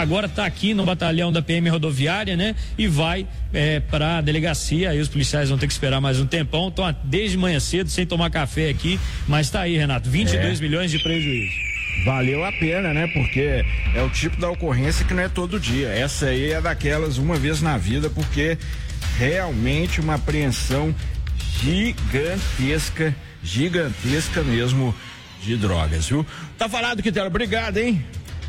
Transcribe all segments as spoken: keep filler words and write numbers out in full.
Agora está aqui no batalhão da P M rodoviária, né? E vai é, para a delegacia. Aí os policiais vão ter que esperar mais um tempão. Estão desde manhã cedo sem tomar café aqui, mas está aí, Renato, vinte e dois é. milhões de prejuízo. Valeu a pena, né? Porque é o tipo da ocorrência que não é todo dia. Essa aí é daquelas uma vez na vida, porque realmente uma apreensão gigantesca, gigantesca mesmo de drogas, viu? Tá falado, Quintela, obrigado, hein?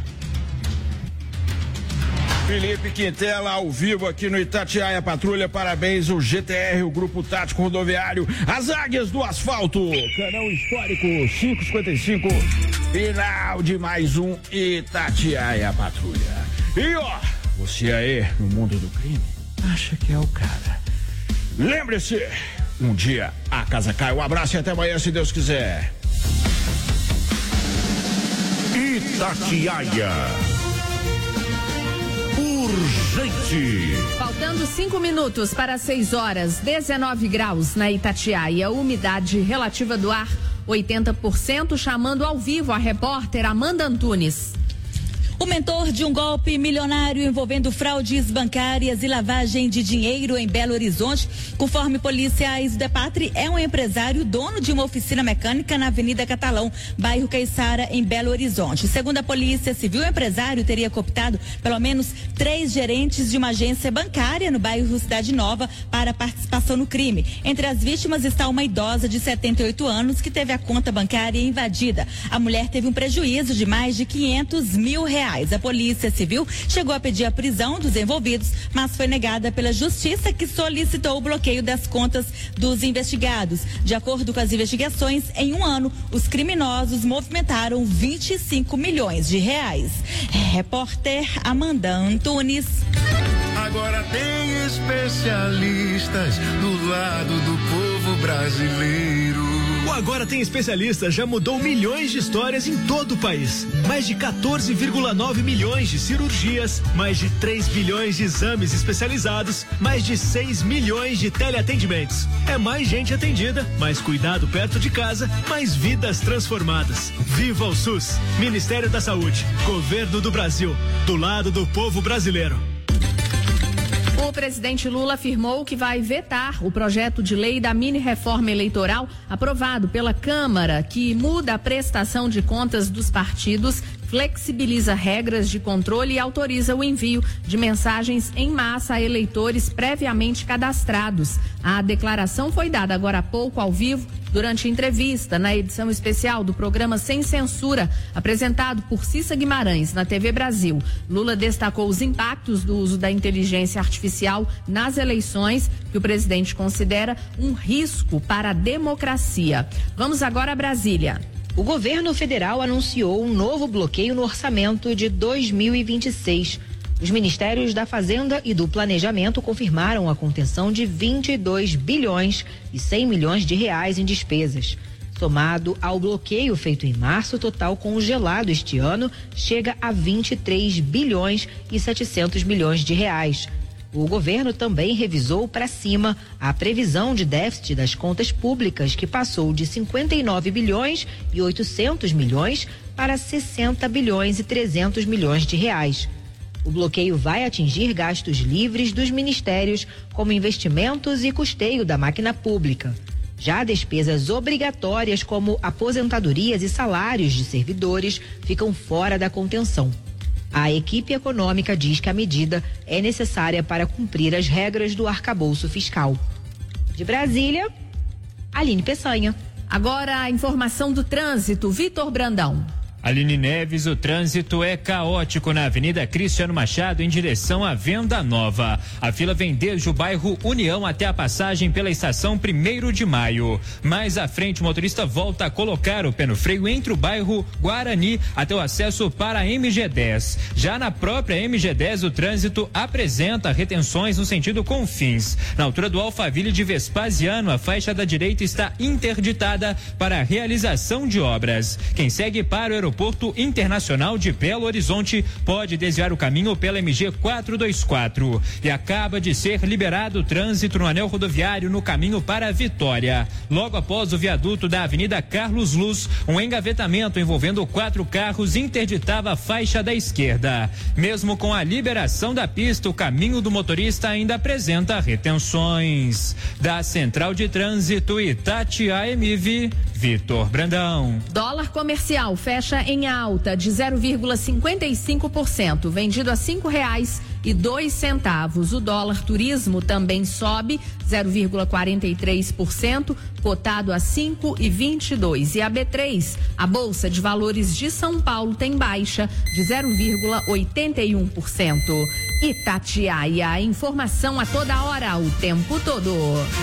Felipe Quintela ao vivo aqui no Itatiaia Patrulha, parabéns o G T R, o Grupo Tático Rodoviário, as Águias do Asfalto, canal histórico cinco cinquenta e cinco, final de mais um Itatiaia Patrulha. E ó, você aí no mundo do crime, acha que é o cara. Lembre-se, um dia a casa cai. Um abraço e até amanhã, se Deus quiser. Itatiaia. Urgente. Faltando cinco minutos para seis horas, dezenove graus na Itatiaia, umidade relativa do ar oitenta por cento, chamando ao vivo a repórter Amanda Antunes. O mentor de um golpe milionário envolvendo fraudes bancárias e lavagem de dinheiro em Belo Horizonte, conforme policiais da Pátria, é um empresário dono de uma oficina mecânica na Avenida Catalão, bairro Caiçara, em Belo Horizonte. Segundo a Polícia Civil, o empresário teria cooptado pelo menos três gerentes de uma agência bancária no bairro Cidade Nova para participação no crime. Entre as vítimas está uma idosa de setenta e oito anos que teve a conta bancária invadida. A mulher teve um prejuízo de mais de quinhentos mil reais. A Polícia Civil chegou a pedir a prisão dos envolvidos, mas foi negada pela Justiça, que solicitou o bloqueio das contas dos investigados. De acordo com as investigações, em um ano, os criminosos movimentaram vinte e cinco milhões de reais. Repórter Amanda Antunes. Agora tem especialistas do lado do povo brasileiro. O Agora Tem Especialistas já mudou milhões de histórias em todo o país. Mais de quatorze vírgula nove milhões de cirurgias, mais de três bilhões de exames especializados, mais de seis milhões de teleatendimentos. É mais gente atendida, mais cuidado perto de casa, mais vidas transformadas. Viva o SUS! Ministério da Saúde, Governo do Brasil, do lado do povo brasileiro. O presidente Lula afirmou que vai vetar o projeto de lei da mini-reforma eleitoral aprovado pela Câmara, que muda a prestação de contas dos partidos, flexibiliza regras de controle e autoriza o envio de mensagens em massa a eleitores previamente cadastrados. A declaração foi dada agora há pouco ao vivo durante entrevista na edição especial do programa Sem Censura, apresentado por Cissa Guimarães na T V Brasil. Lula destacou os impactos do uso da inteligência artificial nas eleições, que o presidente considera um risco para a democracia. Vamos agora a Brasília. O governo federal anunciou um novo bloqueio no orçamento de dois mil e vinte e seis. Os ministérios da Fazenda e do Planejamento confirmaram a contenção de vinte e dois bilhões e cem milhões de reais em despesas. Somado ao bloqueio feito em março, o total congelado este ano chega a vinte e três bilhões e setecentos milhões de reais. O governo também revisou para cima a previsão de déficit das contas públicas, que passou de cinquenta e nove bilhões e oitocentos milhões para sessenta bilhões e trezentos milhões de reais. O bloqueio vai atingir gastos livres dos ministérios, como investimentos e custeio da máquina pública. Já despesas obrigatórias, como aposentadorias e salários de servidores, ficam fora da contenção. A equipe econômica diz que a medida é necessária para cumprir as regras do arcabouço fiscal. De Brasília, Aline Peçanha. Agora a informação do trânsito, Vitor Brandão. Aline Neves, o trânsito é caótico na Avenida Cristiano Machado em direção à Venda Nova. A fila vem desde o bairro União até a passagem pela estação primeiro de maio. Mais à frente, o motorista volta a colocar o pé no freio entre o bairro Guarani até o acesso para a M G dez. Já na própria M G dez, o trânsito apresenta retenções no sentido Confins. Na altura do Alphaville de Vespasiano, a faixa da direita está interditada para a realização de obras. Quem segue para o aeroporto Aeroporto Internacional de Belo Horizonte, pode desviar o caminho pela M G quatrocentos e vinte e quatro. E acaba de ser liberado o trânsito no anel rodoviário no caminho para Vitória. Logo após o viaduto da Avenida Carlos Luz, um engavetamento envolvendo quatro carros interditava a faixa da esquerda. Mesmo com a liberação da pista, o caminho do motorista ainda apresenta retenções. Da Central de Trânsito Itatiaia M V, Vitor Brandão. Dólar comercial fecha em alta de zero vírgula cinquenta e cinco por cento, vendido a cinco reais e dois centavos. O dólar turismo também sobe zero vírgula quarenta e três por cento, cotado a cinco e vinte e dois. E a B três, a Bolsa de Valores de São Paulo, tem baixa de zero vírgula oitenta e um por cento. Itatiaia, informação a toda hora, o tempo todo.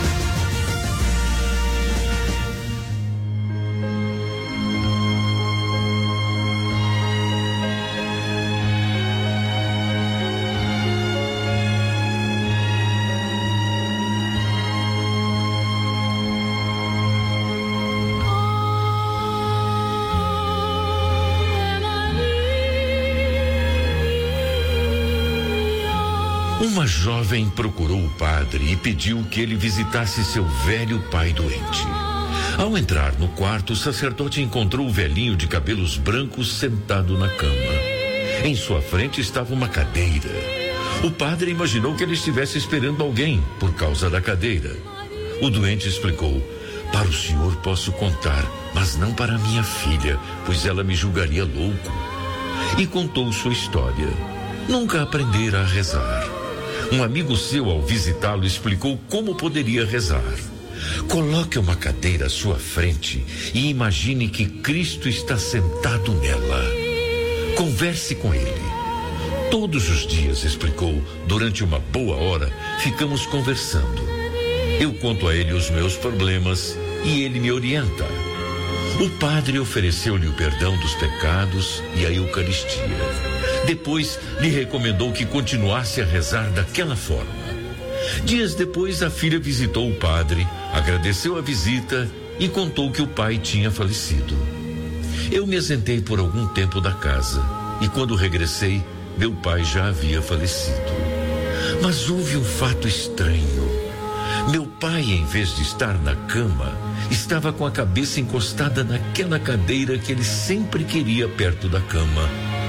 Uma jovem procurou o padre e pediu que ele visitasse seu velho pai doente. Ao entrar no quarto, o sacerdote encontrou o velhinho de cabelos brancos sentado na cama. Em sua frente estava uma cadeira. O padre imaginou que ele estivesse esperando alguém por causa da cadeira. O doente explicou: para o senhor posso contar, mas não para minha filha, pois ela me julgaria louco. E contou sua história. Nunca aprendera a rezar. Um amigo seu, ao visitá-lo, explicou como poderia rezar. Coloque uma cadeira à sua frente e imagine que Cristo está sentado nela. Converse com ele. Todos os dias, explicou, durante uma boa hora, ficamos conversando. Eu conto a ele os meus problemas e ele me orienta. O padre ofereceu-lhe o perdão dos pecados e a Eucaristia. Depois, lhe recomendou que continuasse a rezar daquela forma. Dias depois, a filha visitou o padre, agradeceu a visita e contou que o pai tinha falecido. Eu me ausentei por algum tempo da casa e quando regressei, meu pai já havia falecido. Mas houve um fato estranho. Meu pai, em vez de estar na cama, estava com a cabeça encostada naquela cadeira que ele sempre queria perto da cama.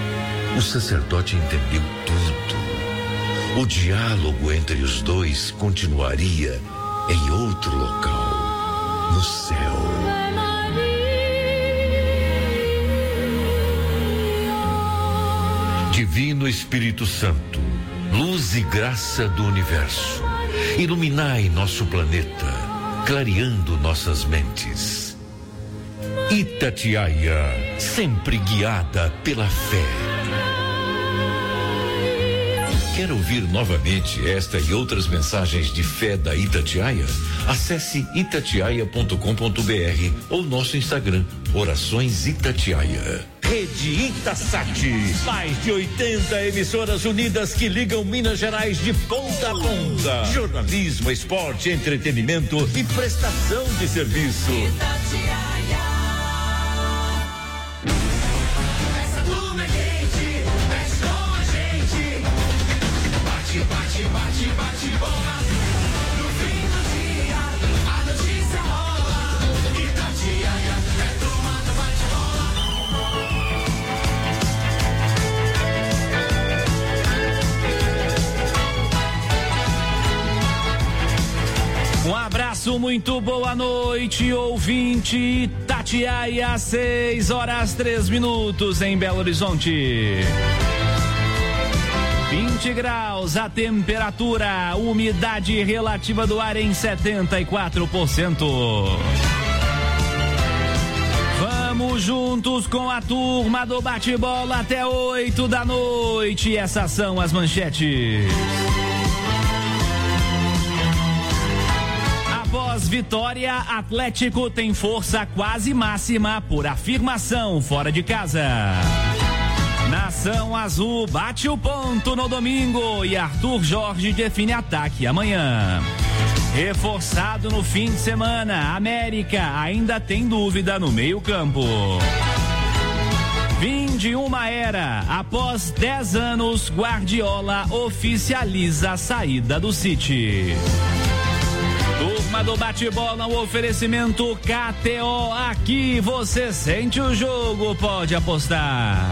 O sacerdote entendeu tudo. O diálogo entre os dois continuaria em outro local, no céu. Divino Espírito Santo, luz e graça do universo, iluminai nosso planeta, clareando nossas mentes. Itatiaia, sempre guiada pela fé. Quer ouvir novamente esta e outras mensagens de fé da Itatiaia? Acesse itatiaia ponto com ponto br ou nosso Instagram, Orações Itatiaia. Rede Itasat, mais de oitenta emissoras unidas que ligam Minas Gerais de ponta a ponta. Jornalismo, esporte, entretenimento e prestação de serviço. Itatiaia. Essa turma é quente, mexe com a gente. Bate, bate, bate, bate bola. No fim do dia, a notícia rola. Itatiaia é turma do bate-bola. Um abraço, muito boa noite, ouvinte Itatiaia, seis horas três minutos em Belo Horizonte. vinte graus a temperatura, umidade relativa do ar em setenta e quatro por cento. Vamos juntos com a turma do bate-bola até oito da noite. Essas são as manchetes. Após vitória, Atlético tem força quase máxima por afirmação fora de casa. Nação Azul bate o ponto no domingo e Arthur Jorge define ataque amanhã. Reforçado no fim de semana, América ainda tem dúvida no meio-campo. de uma era. Após dez anos, Guardiola oficializa a saída do City. Turma do bate-bola, um oferecimento K T O. Aqui você sente o jogo, pode apostar.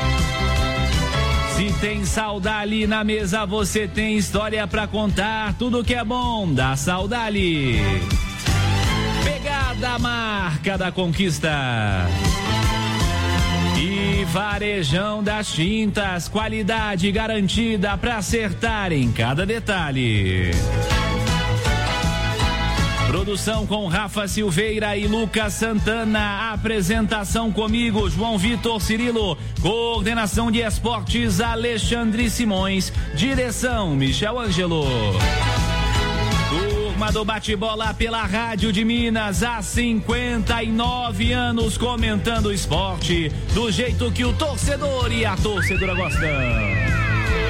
Se tem Saudali na mesa, você tem história pra contar. Tudo que é bom da Saudali. Pegada, marca da conquista. E Varejão das Tintas, qualidade garantida pra acertar em cada detalhe. Produção com Rafa Silveira e Lucas Santana. Apresentação comigo, João Vitor Cirilo. Coordenação de esportes, Alexandre Simões. Direção, Michel Ângelo. Turma do bate-bola pela Rádio de Minas. Há cinquenta e nove anos comentando o esporte do jeito que o torcedor e a torcedora gostam.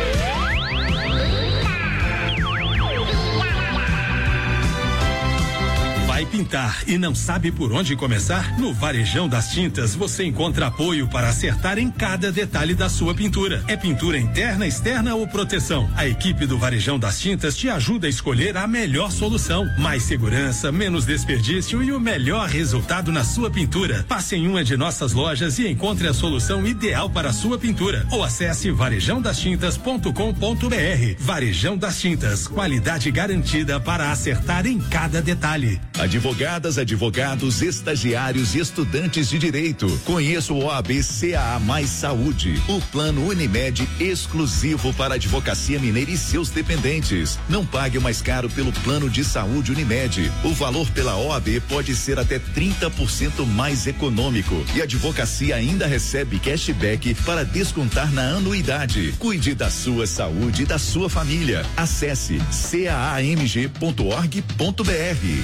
Vai pintar e não sabe por onde começar? No Varejão das Tintas você encontra apoio para acertar em cada detalhe da sua pintura. É pintura interna, externa ou proteção? A equipe do Varejão das Tintas te ajuda a escolher a melhor solução. Mais segurança, menos desperdício e o melhor resultado na sua pintura. Passe em uma de nossas lojas e encontre a solução ideal para a sua pintura. Ou acesse varejão das tintas ponto com ponto br. Varejão das Tintas, qualidade garantida para acertar em cada detalhe. Advogadas, advogados, estagiários e estudantes de direito. Conheça o O A B C A A Mais Saúde, o plano Unimed exclusivo para a Advocacia Mineira e seus dependentes. Não pague mais caro pelo plano de saúde Unimed. O valor pela O A B pode ser até trinta por cento mais econômico e a advocacia ainda recebe cashback para descontar na anuidade. Cuide da sua saúde e da sua família. Acesse c a a m g ponto org ponto b r.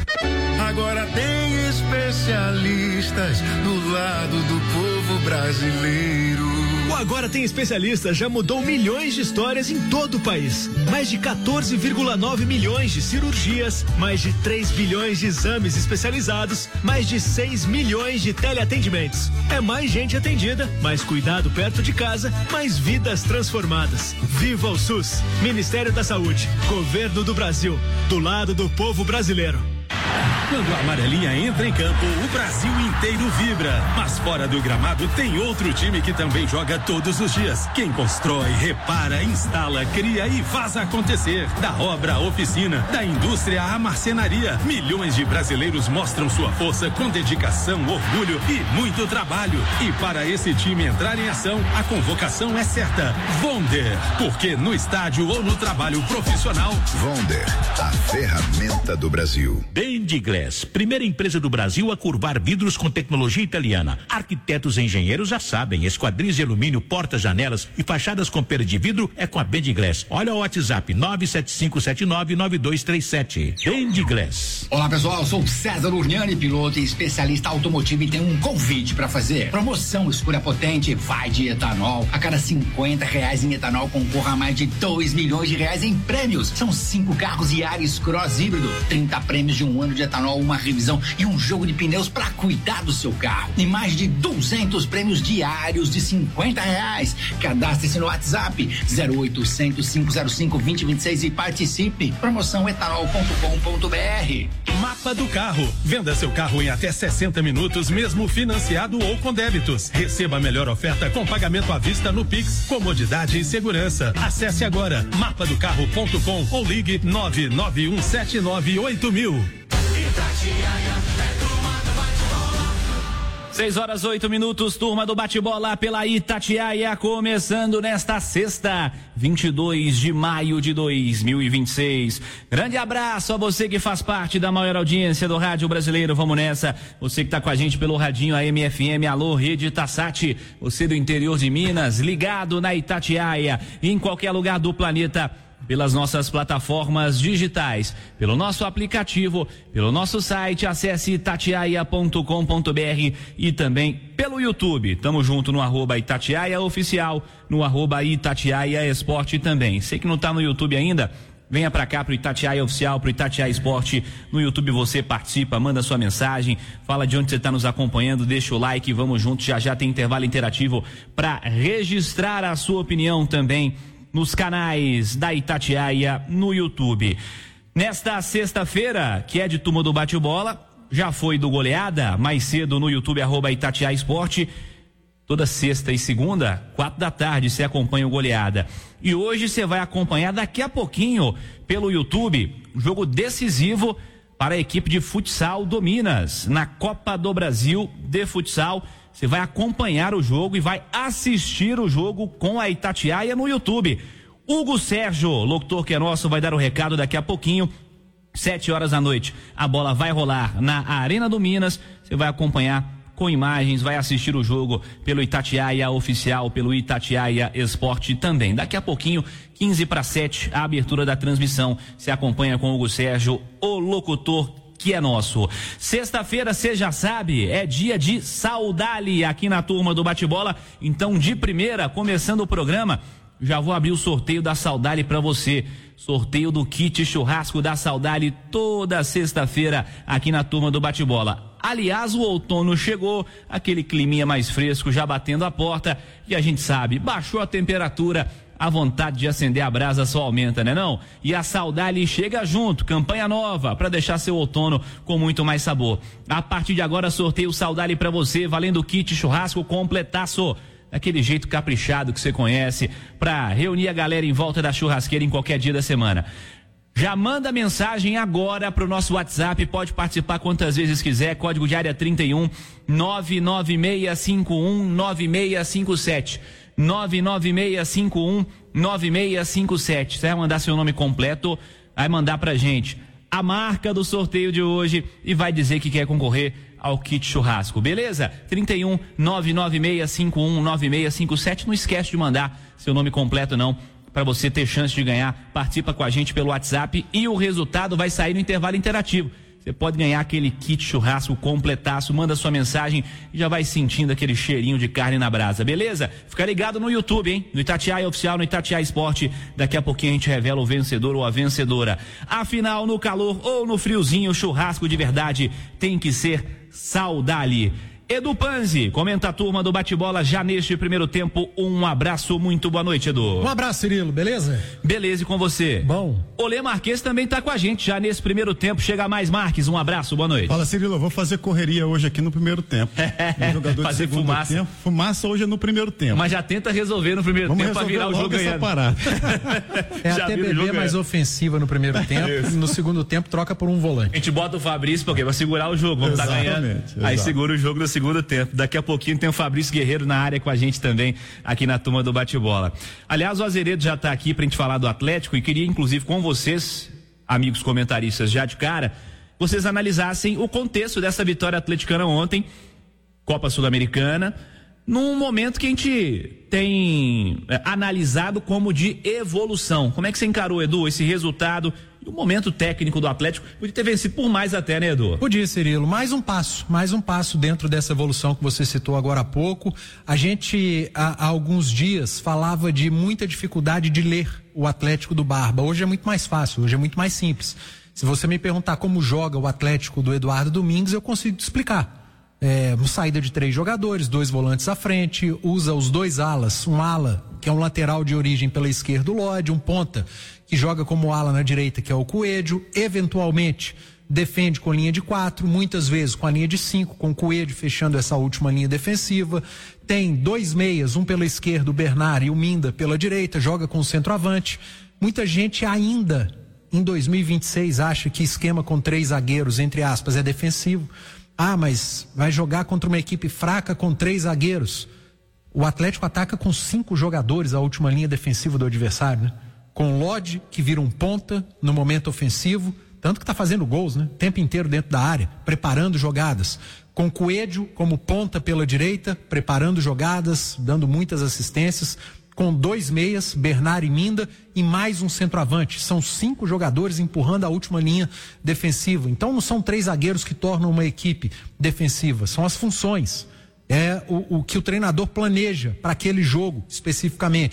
Agora tem especialistas do lado do povo brasileiro. O Agora Tem Especialistas já mudou milhões de histórias em todo o país. Mais de quatorze vírgula nove milhões de cirurgias, mais de três bilhões de exames especializados, mais de seis milhões de teleatendimentos. É mais gente atendida, mais cuidado perto de casa, mais vidas transformadas. Viva o SUS! Ministério da Saúde, Governo do Brasil, do lado do povo brasileiro. Quando a amarelinha entra em campo, o Brasil inteiro vibra. Mas fora do gramado tem outro time que também joga todos os dias. Quem constrói, repara, instala, cria e faz acontecer. Da obra à oficina, da indústria à marcenaria, milhões de brasileiros mostram sua força com dedicação, orgulho e muito trabalho. E para esse time entrar em ação, a convocação é certa. Vonder, porque no estádio ou no trabalho profissional, Vonder, a ferramenta do Brasil. Bendiglass, primeira empresa do Brasil a curvar vidros com tecnologia italiana. Arquitetos e engenheiros já sabem, esquadrias de alumínio, portas, janelas e fachadas com pera de vidro é com a Bendiglass. Olha o WhatsApp nove sete cinco sete nove nove dois três sete. Bendiglass. Olá pessoal, sou César Urniani, piloto e especialista automotivo, e tenho um convite para fazer. Promoção Escolha Potente vai de etanol. A cada cinquenta reais em etanol concorra a mais de dois milhões de reais em prêmios. São cinco carros Yaris Cross híbrido, trinta prêmios de um ano de etanol, uma revisão e um jogo de pneus para cuidar do seu carro. E mais de duzentos prêmios diários de cinquenta reais. Cadastre-se no WhatsApp zero oitocentos, cinco zero cinco, dois zero dois seis e participe. Promoção etanol ponto com ponto br. Mapa do Carro. Venda seu carro em até sessenta minutos, mesmo financiado ou com débitos. Receba a melhor oferta com pagamento à vista no Pix, comodidade e segurança. Acesse agora mapa do carro ponto com ou ligue nove nove um sete nove oito mil. seis horas oito minutos, turma do bate-bola pela Itatiaia, começando nesta sexta, vinte e dois de maio de dois mil e vinte e seis. Grande abraço a você que faz parte da maior audiência do rádio brasileiro. Vamos nessa. Você que está com a gente pelo radinho A M F M, alô, Rede Tassati. Você do interior de Minas, ligado na Itatiaia, em qualquer lugar do planeta, pelas nossas plataformas digitais, pelo nosso aplicativo, pelo nosso site, acesse itatiaia ponto com ponto br e também pelo YouTube. Tamo junto no arroba Itatiaia Oficial, no arroba Itatiaia Esporte também. Sei que não tá no YouTube ainda, venha pra cá pro Itatiaia Oficial, pro Itatiaia Esporte. No YouTube você participa, manda sua mensagem, fala de onde você está nos acompanhando, deixa o like, vamos juntos. Já já tem intervalo interativo para registrar a sua opinião também nos canais da Itatiaia no YouTube. Nesta sexta-feira, que é de turma do bate-bola, já foi do goleada, mais cedo no YouTube, arroba Itatiaia Esporte. Toda sexta e segunda, quatro da tarde, você acompanha o goleada. E hoje você vai acompanhar daqui a pouquinho pelo YouTube, um jogo decisivo para a equipe de futsal do Minas, na Copa do Brasil de futsal. Você vai acompanhar o jogo e vai assistir o jogo com a Itatiaia no YouTube. Hugo Sérgio, locutor que é nosso, vai dar o recado daqui a pouquinho. Sete horas da noite, a bola vai rolar na Arena do Minas. Você vai acompanhar com imagens, vai assistir o jogo pelo Itatiaia Oficial, pelo Itatiaia Esporte também. Daqui a pouquinho, quinze para sete, a abertura da transmissão. Se acompanha com o Hugo Sérgio, o locutor que é nosso. Sexta-feira, você já sabe, é dia de Saudali aqui na turma do bate-bola. Então, de primeira, começando o programa, já vou abrir o sorteio da Saudali para você. Sorteio do kit churrasco da Saudali toda sexta-feira aqui na turma do bate-bola. Aliás, o outono chegou, aquele climinha mais fresco já batendo a porta, e a gente sabe, baixou a temperatura, a vontade de acender a brasa só aumenta, né não? E a Saudali chega junto, campanha nova para deixar seu outono com muito mais sabor. A partir de agora, sorteio Saudali para você, valendo kit churrasco completaço. Daquele jeito caprichado que você conhece, para reunir a galera em volta da churrasqueira em qualquer dia da semana. Já manda mensagem agora pro nosso WhatsApp, pode participar quantas vezes quiser, código de área trinta e um, nove nove seis cinco um, nove seis cinco sete, nove nove seis cinco um, nove seis cinco sete. Você vai mandar seu nome completo, vai mandar pra gente a marca do sorteio de hoje e vai dizer que quer concorrer ao kit churrasco, beleza? trinta e um, nove nove seis cinco um, nove seis cinco sete. Não esquece de mandar seu nome completo não, para você ter chance de ganhar. Participa com a gente pelo WhatsApp e o resultado vai sair no intervalo interativo. Você pode ganhar aquele kit churrasco completaço, manda sua mensagem e já vai sentindo aquele cheirinho de carne na brasa, beleza? Fica ligado no YouTube, hein? No Itatiaia Oficial, no Itatiaia Esporte. Daqui a pouquinho a gente revela o vencedor ou a vencedora. Afinal, no calor ou no friozinho, churrasco de verdade tem que ser Saudali. Edu Panzi, comenta a turma do bate-bola já neste primeiro tempo. Um abraço, muito boa noite, Edu. Um abraço, Cirilo, beleza? Beleza, e com você? Bom. Olê Marques também tá com a gente já nesse primeiro tempo. Chega mais, Marques, um abraço, boa noite. Fala, Cirilo, eu vou fazer correria hoje aqui no primeiro tempo. Jogador fazer de fumaça. Tempo. Fumaça hoje é no primeiro tempo. Mas já tenta resolver no primeiro Vamos tempo pra virar o jogo ganhando. É a T B B mais ofensiva no primeiro tempo, e no segundo tempo troca por um volante. A gente bota o Fabrício porque vai segurar o jogo, vamos estar tá ganhando. Exato. Aí segura o jogo no segundo tempo. Daqui a pouquinho tem o Fabrício Guerreiro na área com a gente também, aqui na turma do bate-bola. Aliás, o Azeredo já está aqui pra gente falar do Atlético e queria inclusive com vocês, amigos comentaristas, já de cara, vocês analisassem o contexto dessa vitória atleticana ontem, Copa Sul-Americana, num momento que a gente tem é, analisado como de evolução. Como é que você encarou, Edu, esse resultado e o momento técnico do Atlético? Podia ter vencido por mais até, né, Edu? Podia, Cirilo. Mais um passo, mais um passo dentro dessa evolução que você citou agora há pouco. A gente, há, há alguns dias, falava de muita dificuldade de ler o Atlético do Barba. Hoje é muito mais fácil, hoje é muito mais simples. Se você me perguntar como joga o Atlético do Eduardo Domingues, eu consigo te explicar. É, saída de três jogadores, dois volantes à frente, usa os dois alas, um ala que é um lateral de origem pela esquerda, o Lodi, um ponta que joga como ala na direita, que é o Coelho, eventualmente defende com linha de quatro, muitas vezes com a linha de cinco, com o Coelho fechando essa última linha defensiva. Tem dois meias, um pela esquerda, o Bernard, e o Minda pela direita, joga com o centroavante. Muita gente ainda em dois mil e vinte e seis acha que esquema com três zagueiros, entre aspas, é defensivo. Ah, mas vai jogar contra uma equipe fraca com três zagueiros. O Atlético ataca com cinco jogadores a última linha defensiva do adversário, né? Com o Lodi, que vira um ponta no momento ofensivo, tanto que está fazendo gols, né? O tempo inteiro dentro da área, preparando jogadas. Com o Coelho como ponta pela direita, preparando jogadas, dando muitas assistências. Com dois meias, Bernard e Minda, e mais um centroavante. São cinco jogadores empurrando a última linha defensiva. Então não são três zagueiros que tornam uma equipe defensiva, são as funções. É o, o que o treinador planeja para aquele jogo especificamente.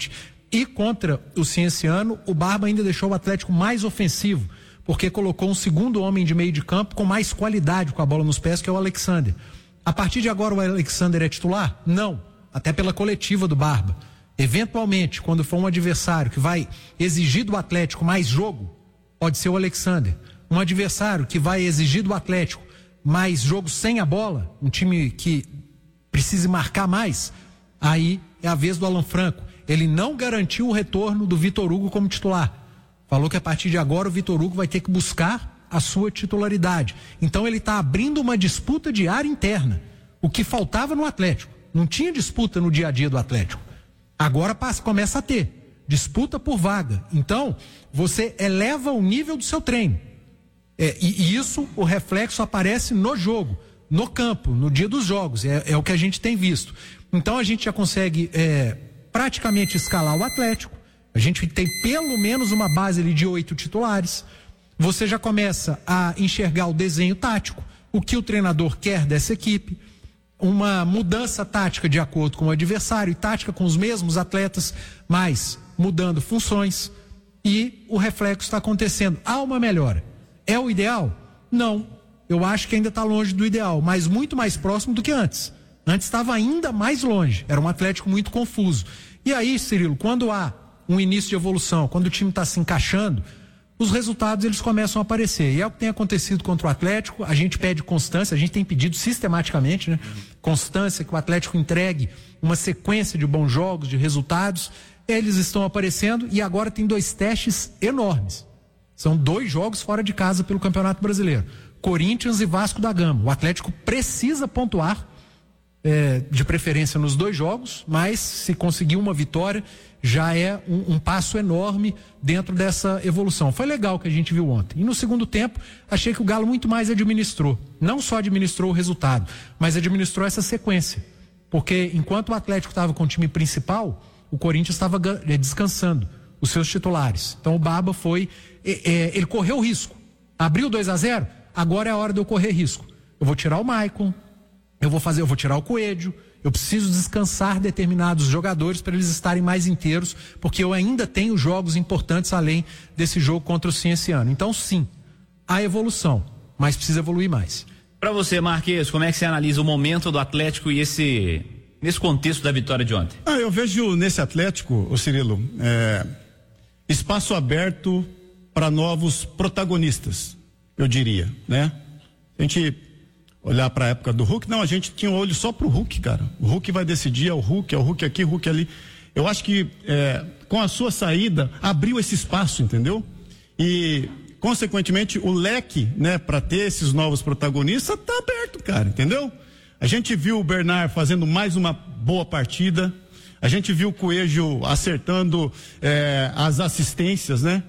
E contra o Cienciano, o Barba ainda deixou o Atlético mais ofensivo, porque colocou um segundo homem de meio de campo com mais qualidade com a bola nos pés, que é o Alexander. A partir de agora o Alexander é titular? Não, até pela coletiva do Barba. Eventualmente, quando for um adversário que vai exigir do Atlético mais jogo, pode ser o Alexander. Um adversário que vai exigir do Atlético mais jogo sem a bola, um time que precise marcar mais, aí é a vez do Alan Franco. Ele não garantiu o retorno do Vitor Hugo como titular. Falou que a partir de agora o Vitor Hugo vai ter que buscar a sua titularidade. Então ele está abrindo uma disputa de área interna, o que faltava no Atlético. Não tinha disputa no dia a dia do Atlético. Agora passa, começa a ter disputa por vaga. Então você eleva o nível do seu treino. É, e, e isso, o reflexo aparece no jogo, no campo, no dia dos jogos. É, é o que a gente tem visto. Então a gente já consegue é, praticamente escalar o Atlético. A gente tem pelo menos uma base ali de oito titulares. Você já começa a enxergar o desenho tático, o que o treinador quer dessa equipe, uma mudança tática de acordo com o adversário, e tática com os mesmos atletas, mas mudando funções, e o reflexo está acontecendo. Há uma melhora. É o ideal? Não. Eu acho que ainda está longe do ideal, mas muito mais próximo do que antes. Antes estava ainda mais longe. Era um Atlético muito confuso. E aí, Cirilo, quando há um início de evolução, quando o time está se encaixando, os resultados eles começam a aparecer. E é o que tem acontecido contra o Atlético. A gente pede constância, a gente tem pedido sistematicamente, né? Constância, que o Atlético entregue uma sequência de bons jogos, de resultados. Eles estão aparecendo e agora tem dois testes enormes. São dois jogos fora de casa pelo Campeonato Brasileiro. Corinthians e Vasco da Gama. O Atlético precisa pontuar, é, de preferência nos dois jogos, mas se conseguir uma vitória, já é um, um passo enorme dentro dessa evolução. Foi legal o que a gente viu ontem. E no segundo tempo, achei que o Galo muito mais administrou. Não só administrou o resultado, mas administrou essa sequência. Porque enquanto o Atlético estava com o time principal, o Corinthians estava descansando os seus titulares. Então o Barba foi, é, é, ele correu risco. Abriu dois a zero, agora é a hora de eu correr risco. Eu vou tirar o Maicon, eu vou fazer, eu vou tirar o Coelho, eu preciso descansar determinados jogadores para eles estarem mais inteiros, porque eu ainda tenho jogos importantes além desse jogo contra o Cienciano. Então sim, há evolução, mas precisa evoluir mais. Para você, Marquês, como é que você analisa o momento do Atlético e esse nesse contexto da vitória de ontem? Ah, eu vejo nesse Atlético, ô Cirilo, é, espaço aberto para novos protagonistas, eu diria, né? A gente olhar para a época do Hulk, não, a gente tinha um olho só pro Hulk, cara. O Hulk vai decidir, é o Hulk, é o Hulk aqui, o Hulk ali. Eu acho que é, com a sua saída abriu esse espaço, entendeu? E consequentemente o leque, né, para ter esses novos protagonistas tá aberto, cara, entendeu? A gente viu o Bernard fazendo mais uma boa partida, a gente viu o Coelho acertando é, as assistências, né?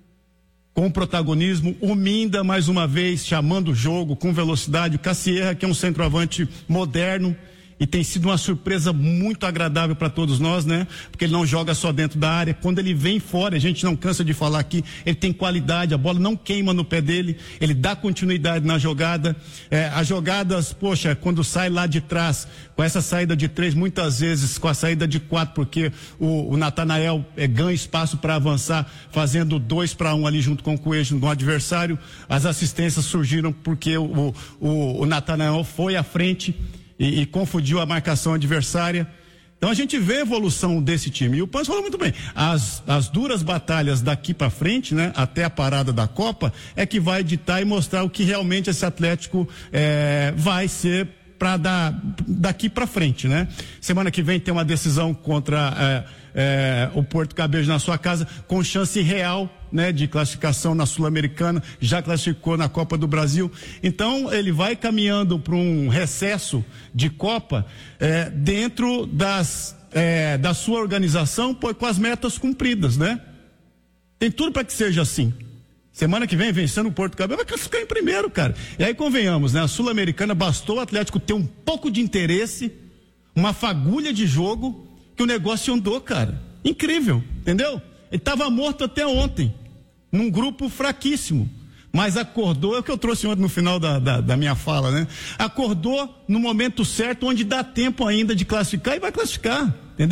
Com protagonismo, o Minda mais uma vez chamando o jogo com velocidade, o Cassierra, que é um centroavante moderno e tem sido uma surpresa muito agradável para todos nós, né? Porque ele não joga só dentro da área, quando ele vem fora, a gente não cansa de falar aqui, ele tem qualidade, a bola não queima no pé dele, ele dá continuidade na jogada, é, as jogadas, poxa, quando sai lá de trás, com essa saída de três, muitas vezes com a saída de quatro, porque o, o Natanael é, ganha espaço para avançar, fazendo dois para um ali junto com o Coelho no adversário, as assistências surgiram porque o, o, o Natanael foi à frente E, e confundiu a marcação adversária. Então a gente vê a evolução desse time. E o Pans falou muito bem. As, as duras batalhas daqui para frente, né, até a parada da Copa, é que vai ditar e mostrar o que realmente esse Atlético é, vai ser para dar daqui para frente, né? Semana que vem tem uma decisão contra é, é, o Porto Cabejo na sua casa, com chance real, né, de classificação na Sul-Americana, já classificou na Copa do Brasil. Então ele vai caminhando para um recesso de Copa é, dentro das é, da sua organização, pô, com as metas cumpridas, né? Tem tudo para que seja assim. Semana que vem, vencendo o Porto Cabelo, vai classificar em primeiro, cara. E aí convenhamos, né? A Sul-Americana, bastou o Atlético ter um pouco de interesse, uma fagulha de jogo, que o negócio andou, cara. Incrível, entendeu? Ele estava morto até ontem, num grupo fraquíssimo, mas acordou, é o que eu trouxe ontem no final da, da, da minha fala, né? Acordou no momento certo, onde dá tempo ainda de classificar, e vai classificar, entendeu?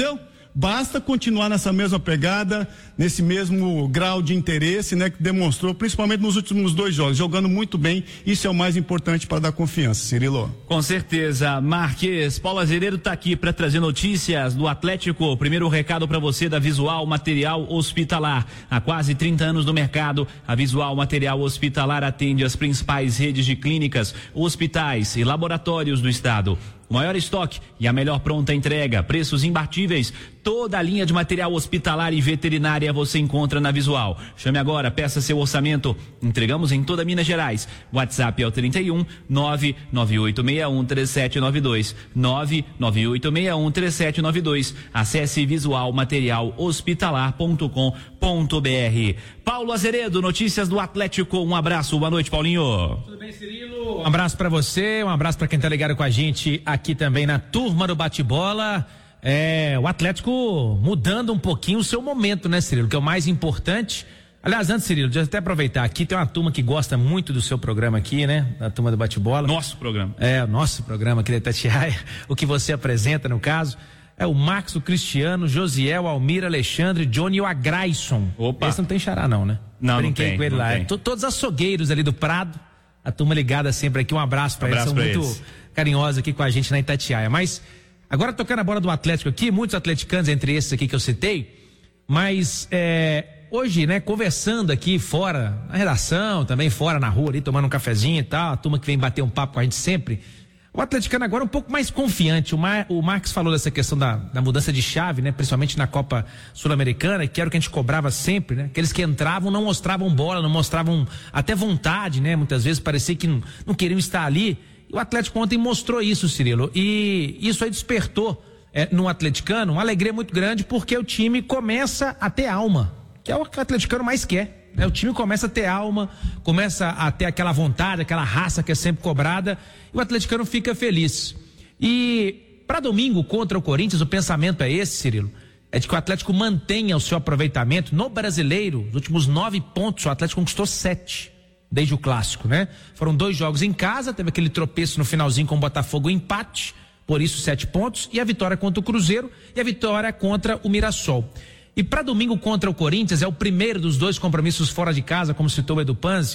basta continuar nessa mesma pegada, nesse mesmo grau de interesse, né, que demonstrou, principalmente nos últimos dois jogos, jogando muito bem. Isso é o mais importante para dar confiança, Cirilo. Com certeza, Marques. Paulo Azeredo está aqui para trazer notícias do Atlético. Primeiro recado para você da Visual Material Hospitalar. Há quase trinta anos no mercado, a Visual Material Hospitalar atende as principais redes de clínicas, hospitais e laboratórios do estado. O maior estoque e a melhor pronta entrega, preços imbatíveis, toda a linha de material hospitalar e veterinária você encontra na Visual. Chame agora, peça seu orçamento. Entregamos em toda Minas Gerais. WhatsApp é o trinta e um, nove nove oito seis um, três sete nove dois, nove nove oito seis um, três sete nove dois. Acesse visual material hospitalar ponto com ponto br. Paulo Azeredo, notícias do Atlético. Um abraço, boa noite, Paulinho. Tudo bem, Cirilo? Um abraço pra você, um abraço pra quem tá ligado com a gente aqui também na turma do bate-bola. É, o Atlético mudando um pouquinho o seu momento, né, Cirilo? Que é o mais importante. Aliás, antes, Cirilo, deixa eu até aproveitar aqui, tem uma turma que gosta muito do seu programa aqui, né? Da turma do bate-bola. Nosso programa. É, o nosso programa aqui da Itatiaia, o que você apresenta, no caso. É o Max, o Cristiano, Josiel, Almir, Alexandre, Johnny e o Agrayson. Opa. Esse não tem xará não, né? Não, Brinquei não tem, com ele não lá. tem. É, to- todos açougueiros ali do Prado, a turma ligada sempre aqui, um abraço pra Abraço eles, são pra muito eles. carinhosos aqui com a gente na Itatiaia. Mas, agora tocando a bola do Atlético aqui, muitos atleticanos, entre esses aqui que eu citei, mas é, hoje, né, conversando aqui fora, na redação, também fora na rua ali, tomando um cafezinho e tal, a turma que vem bater um papo com a gente sempre, o atleticano agora é um pouco mais confiante. O, Mar, o Marcos falou dessa questão da, da mudança de chave, né? Principalmente na Copa Sul-Americana, que era o que a gente cobrava sempre, né? Aqueles que entravam não mostravam bola, não mostravam até vontade, né? Muitas vezes parecia que não, não queriam estar ali. E o Atlético ontem mostrou isso, Cirilo. E isso aí despertou é, no atleticano uma alegria muito grande, porque o time começa a ter alma, que é o que o atleticano mais quer. É, o time começa a ter alma, começa a ter aquela vontade, aquela raça que é sempre cobrada, e o atleticano fica feliz. E para domingo contra o Corinthians, o pensamento é esse, Cirilo, é de que o Atlético mantenha o seu aproveitamento no Brasileiro. Os últimos nove pontos, o Atlético conquistou sete desde o clássico, né? Foram dois jogos em casa, teve aquele tropeço no finalzinho com o Botafogo, um empate, por isso sete pontos, e a vitória contra o Cruzeiro e a vitória contra o Mirassol. E para domingo contra o Corinthians, é o primeiro dos dois compromissos fora de casa, como citou o Edu Panzi,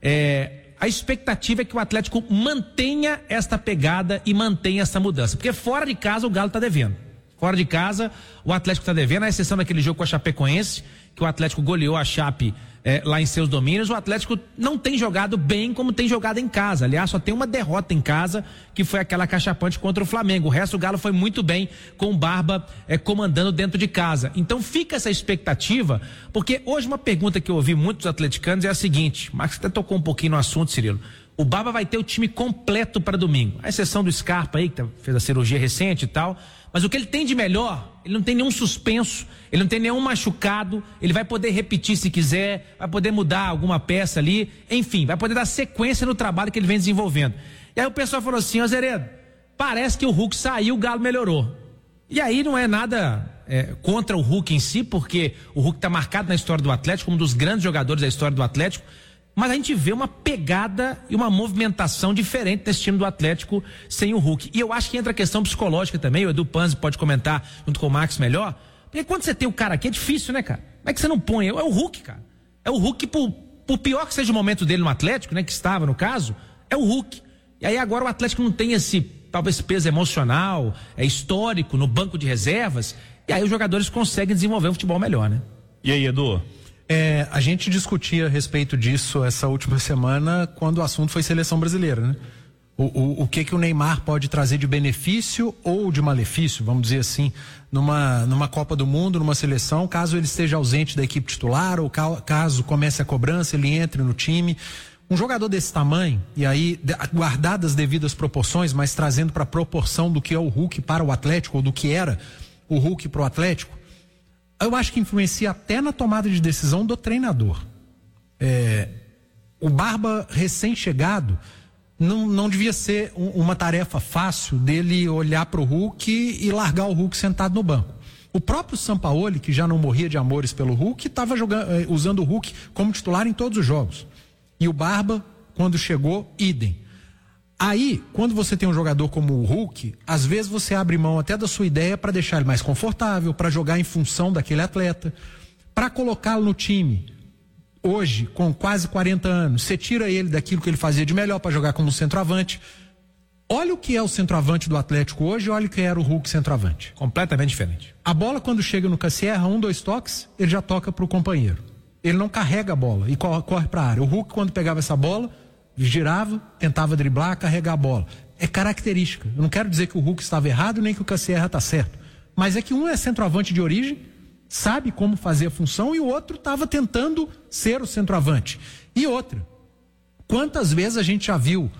é, a expectativa é que o Atlético mantenha esta pegada e mantenha essa mudança, porque fora de casa o Galo está devendo. Fora de casa o Atlético está devendo, à exceção daquele jogo com a Chapecoense, que o Atlético goleou a Chape é, lá em seus domínios. O Atlético não tem jogado bem como tem jogado em casa. Aliás, só tem uma derrota em casa, que foi aquela cachapante contra o Flamengo. O resto, o Galo foi muito bem, com o Barba é, comandando dentro de casa. Então fica essa expectativa, porque hoje uma pergunta que eu ouvi muitos atleticanos é a seguinte, Marcos até tocou um pouquinho no assunto, Cirilo. O Barba vai ter o time completo para domingo, à exceção do Scarpa aí, que fez a cirurgia recente e tal, mas o que ele tem de melhor, ele não tem nenhum suspenso, ele não tem nenhum machucado, ele vai poder repetir se quiser, vai poder mudar alguma peça ali, enfim, vai poder dar sequência no trabalho que ele vem desenvolvendo. E aí o pessoal falou assim, ó Zeredo, parece que o Hulk saiu, o Galo melhorou. E aí não é nada é, contra o Hulk em si, porque o Hulk está marcado na história do Atlético, como um dos grandes jogadores da história do Atlético, mas a gente vê uma pegada e uma movimentação diferente nesse time do Atlético sem o Hulk. E eu acho que entra a questão psicológica também, o Edu Panzi pode comentar junto com o Max melhor, porque quando você tem o cara aqui é difícil, né, cara? Como é que você não põe? É o Hulk, cara. É o Hulk, por, por pior que seja o momento dele no Atlético, né, que estava no caso, é o Hulk. E aí agora o Atlético não tem esse, talvez, peso emocional, é histórico no banco de reservas, e aí os jogadores conseguem desenvolver um futebol melhor, né? E aí, Edu? É, a gente discutia a respeito disso essa última semana quando o assunto foi seleção brasileira, né? O, o, o que que o Neymar pode trazer de benefício ou de malefício, vamos dizer assim, numa, numa Copa do Mundo, numa seleção, caso ele esteja ausente da equipe titular ou caso comece a cobrança, ele entre no time. Um jogador desse tamanho, e aí guardadas as devidas proporções, mas trazendo para a proporção do que é o Hulk para o Atlético, ou do que era o Hulk para o Atlético, eu acho que influencia até na tomada de decisão do treinador. É, o Barba recém-chegado não, não devia ser um, uma tarefa fácil dele olhar para o Hulk e largar o Hulk sentado no banco. O próprio Sampaoli, que já não morria de amores pelo Hulk, estava usando o Hulk como titular em todos os jogos. E o Barba, quando chegou, idem. Aí, quando você tem um jogador como o Hulk, às vezes você abre mão até da sua ideia para deixar ele mais confortável, para jogar em função daquele atleta, para colocá-lo no time. Hoje, com quase quarenta anos, você tira ele daquilo que ele fazia de melhor para jogar como centroavante. Olha o que é o centroavante do Atlético hoje, olha o que era o Hulk centroavante. Completamente diferente. A bola, quando chega no Cassierra, um, dois toques, ele já toca para o companheiro. Ele não carrega a bola e corre, corre para a área. O Hulk, quando pegava essa bola, girava, tentava driblar, carregar a bola. É característica. Eu não quero dizer que o Hulk estava errado nem que o Cassierra está certo. Mas é que um é centroavante de origem, sabe como fazer a função, e o outro estava tentando ser o centroavante. E outra, quantas vezes a gente já viu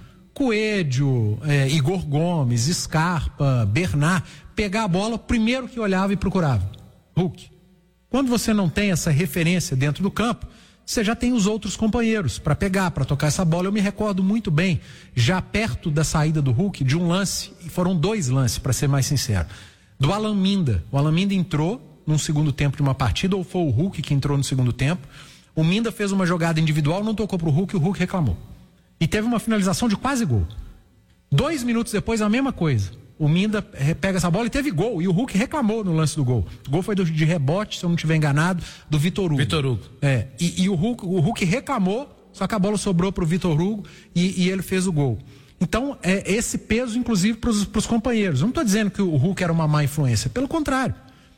Coelho, é, Igor Gomes, Scarpa, Bernard pegar a bola, primeiro que olhava e procurava? Hulk. Quando você não tem essa referência dentro do campo, você já tem os outros companheiros para pegar, para tocar essa bola. Eu me recordo muito bem, já perto da saída do Hulk, de um lance, e foram dois lances, para ser mais sincero, do Alan Minda. O Alan Minda entrou num segundo tempo de uma partida, ou foi o Hulk que entrou no segundo tempo. O Minda fez uma jogada individual, não tocou pro Hulk, e o Hulk reclamou. E teve uma finalização de quase gol. Dois minutos depois, a mesma coisa. O Minda pega essa bola e teve gol. E o Hulk reclamou no lance do gol. O gol foi de rebote, se eu não estiver enganado, do Vitor Hugo. Vitor Hugo. É. E, e o, Hulk, o Hulk reclamou, só que a bola sobrou pro Vitor Hugo e, e ele fez o gol. Então, é esse peso, inclusive, pros, pros companheiros. Eu não estou dizendo que o Hulk era uma má influência. Pelo contrário.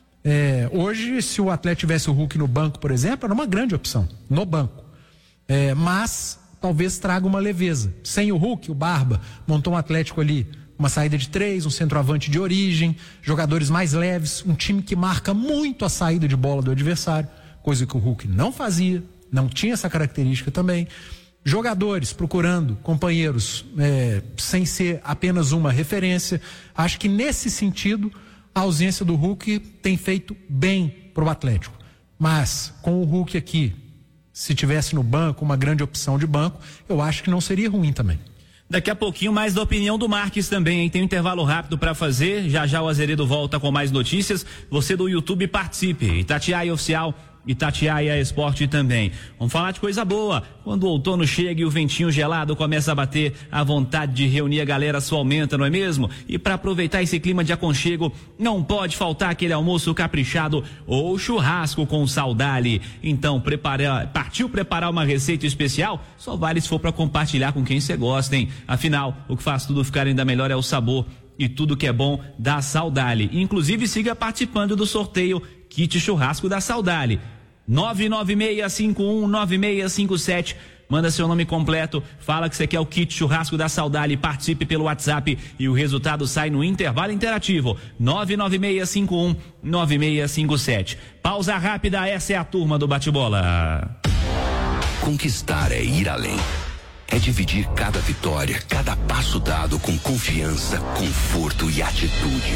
É, hoje, se o Atlético tivesse o Hulk no banco, por exemplo, era uma grande opção. No banco. É, mas, talvez traga uma leveza. Sem o Hulk, o Barba montou um Atlético ali, uma saída de três, um centroavante de origem, jogadores mais leves, um time que marca muito a saída de bola do adversário, coisa que o Hulk não fazia, não tinha essa característica também. Jogadores procurando companheiros é, sem ser apenas uma referência. Acho que nesse sentido a ausência do Hulk tem feito bem para o Atlético. Mas com o Hulk aqui, se tivesse no banco, uma grande opção de banco, eu acho que não seria ruim também. Daqui a pouquinho mais da opinião do Marques também, hein? Tem um intervalo rápido para fazer, já já o Azeredo volta com mais notícias. Você do YouTube participe, Itatiaia Oficial, Itatiaia Esporte também. Vamos falar de coisa boa. Quando o outono chega e o ventinho gelado começa a bater, a vontade de reunir a galera só aumenta, não é mesmo? E para aproveitar esse clima de aconchego, não pode faltar aquele almoço caprichado ou churrasco com Saudali. Então, prepara, partiu preparar uma receita especial? Só vale se for para compartilhar com quem você gosta, hein? Afinal, o que faz tudo ficar ainda melhor é o sabor. E tudo que é bom da Saudali. Inclusive, siga participando do sorteio Kit Churrasco da Saudali. nove nove seis cinco um nove seis cinco sete. Manda seu nome completo, fala que você quer o Kit Churrasco da Saudali, participe pelo WhatsApp e o resultado sai no intervalo interativo. nove nove seis cinco um nove seis cinco sete. Pausa rápida, essa é a turma do bate-bola. Conquistar é ir além. É dividir cada vitória, cada passo dado com confiança, conforto e atitude.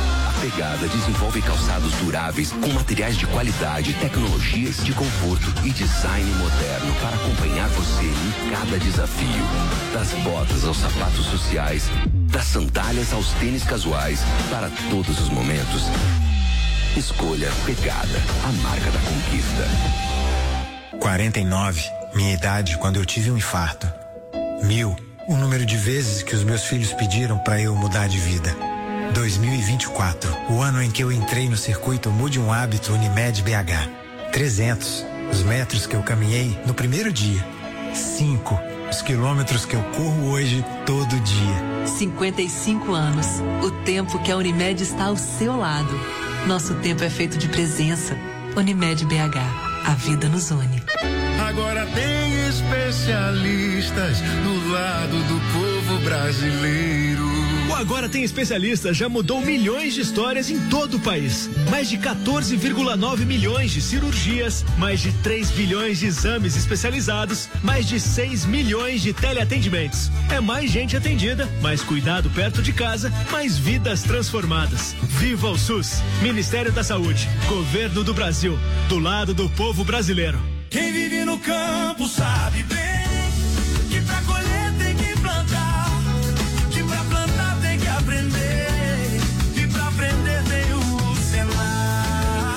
A Pegada desenvolve calçados duráveis com materiais de qualidade, tecnologias de conforto e design moderno para acompanhar você em cada desafio. Das botas aos sapatos sociais, das sandálias aos tênis casuais, para todos os momentos. Escolha Pegada, a marca da conquista. quarenta e nove, minha idade quando eu tive um infarto. Mil, o número de vezes que os meus filhos pediram para eu mudar de vida. dois mil e vinte e quatro, o ano em que eu entrei no circuito Mude um Hábito Unimed B H. trezentos, os metros que eu caminhei no primeiro dia. cinco, os quilômetros que eu corro hoje todo dia. cinquenta e cinco anos, o tempo que a Unimed está ao seu lado. Nosso tempo é feito de presença. Unimed B H, a vida nos une. Agora tem especialistas do lado do povo brasileiro. O Agora Tem Especialistas já mudou milhões de histórias em todo o país. Mais de quatorze vírgula nove milhões de cirurgias, mais de três bilhões de exames especializados, mais de seis milhões de teleatendimentos. É mais gente atendida, mais cuidado perto de casa, mais vidas transformadas. Viva o SUS! Ministério da Saúde, Governo do Brasil, do lado do povo brasileiro. Quem vive no campo sabe bem que pra colher tem que plantar, que pra plantar tem que aprender, que pra aprender tem o Senar.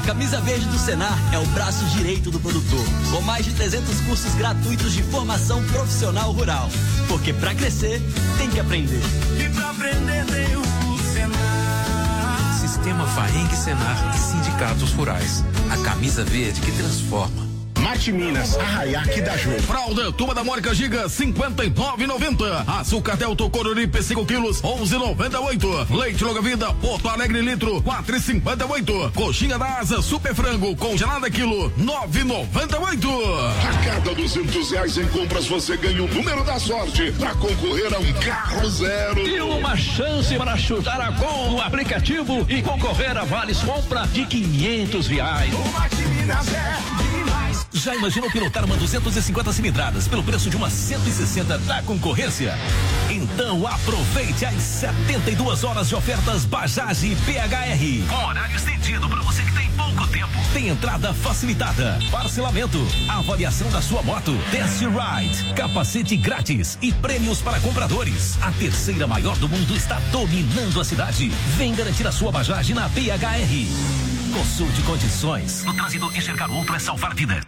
Camisa Verde do Senar é o braço direito do produtor, com mais de trezentos cursos gratuitos de formação profissional rural. Porque pra crescer, tem que aprender. E pra aprender tem o Senar. Sistema Faeng Senar e sindicatos rurais. A camisa verde que transforma. Mate Minas, Arraiá que dá jogo. Fralda, Turma da Mônica Giga, cinquenta e nove e noventa. Açúcar Delta Coruripe, cinco quilos, onze e noventa e oito. Leite Longa Vida, Porto Alegre litro, quatro e cinquenta e oito. Coxinha da Asa, Super Frango, congelada quilo, nove e noventa e oito. A cada duzentos reais em compras você ganha o número da sorte para concorrer a um carro zero. E uma chance para chutar a gol no aplicativo e concorrer a vales compra de quinhentos reais. O Mate Minas é demais. Já imaginou pilotar uma duzentas e cinquenta cilindradas pelo preço de uma cento e sessenta da concorrência? Então aproveite as setenta e duas horas de ofertas Bajaj e P H R. Com horário estendido para você que tem pouco tempo. Tem entrada facilitada, parcelamento, avaliação da sua moto, test ride, capacete grátis e prêmios para compradores. A terceira maior do mundo está dominando a cidade. Vem garantir a sua Bajaj na P H R. Consulte condições. No trânsito, enxergar o outro é salvar vida.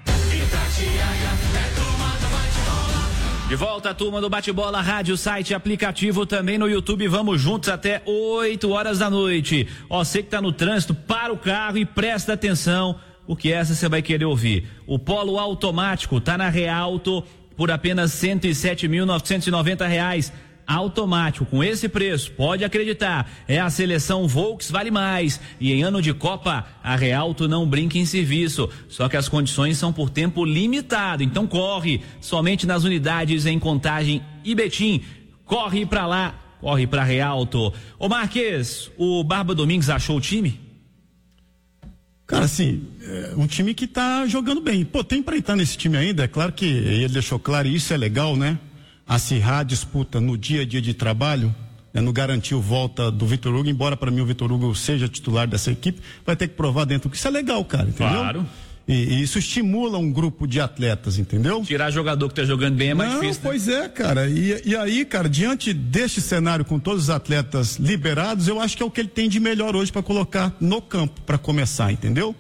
De volta a turma do Bate-Bola, rádio, site, aplicativo, também no YouTube. Vamos juntos até oito horas da noite. Ó, você que tá no trânsito, para o carro e presta atenção, porque essa você vai querer ouvir. O Polo automático tá na Realto por apenas cento e sete mil novecentos e noventa reais. Automático, com esse preço, pode acreditar, é a seleção Volks Vale Mais, e em ano de Copa, a Realto não brinca em serviço, só que as condições são por tempo limitado, então corre, somente nas unidades em Contagem e Betim, corre pra lá, corre pra Realto. Ô Marques, o Barba Domingues achou o time? Cara, assim, é um time que tá jogando bem, pô, tem pra entrar nesse time ainda, é claro que ele deixou claro, e isso é legal, né? Acirrar a disputa no dia a dia de trabalho, né, não garantiu volta do Vitor Hugo, embora para mim o Vitor Hugo seja titular dessa equipe, vai ter que provar dentro que isso é legal, cara, entendeu? Claro. E, e isso estimula um grupo de atletas, entendeu? Tirar jogador que tá jogando bem é mais não, difícil. Pois né? é, cara. E, e aí, cara, diante deste cenário com todos os atletas liberados, eu acho que é o que ele tem de melhor hoje para colocar no campo para começar, entendeu?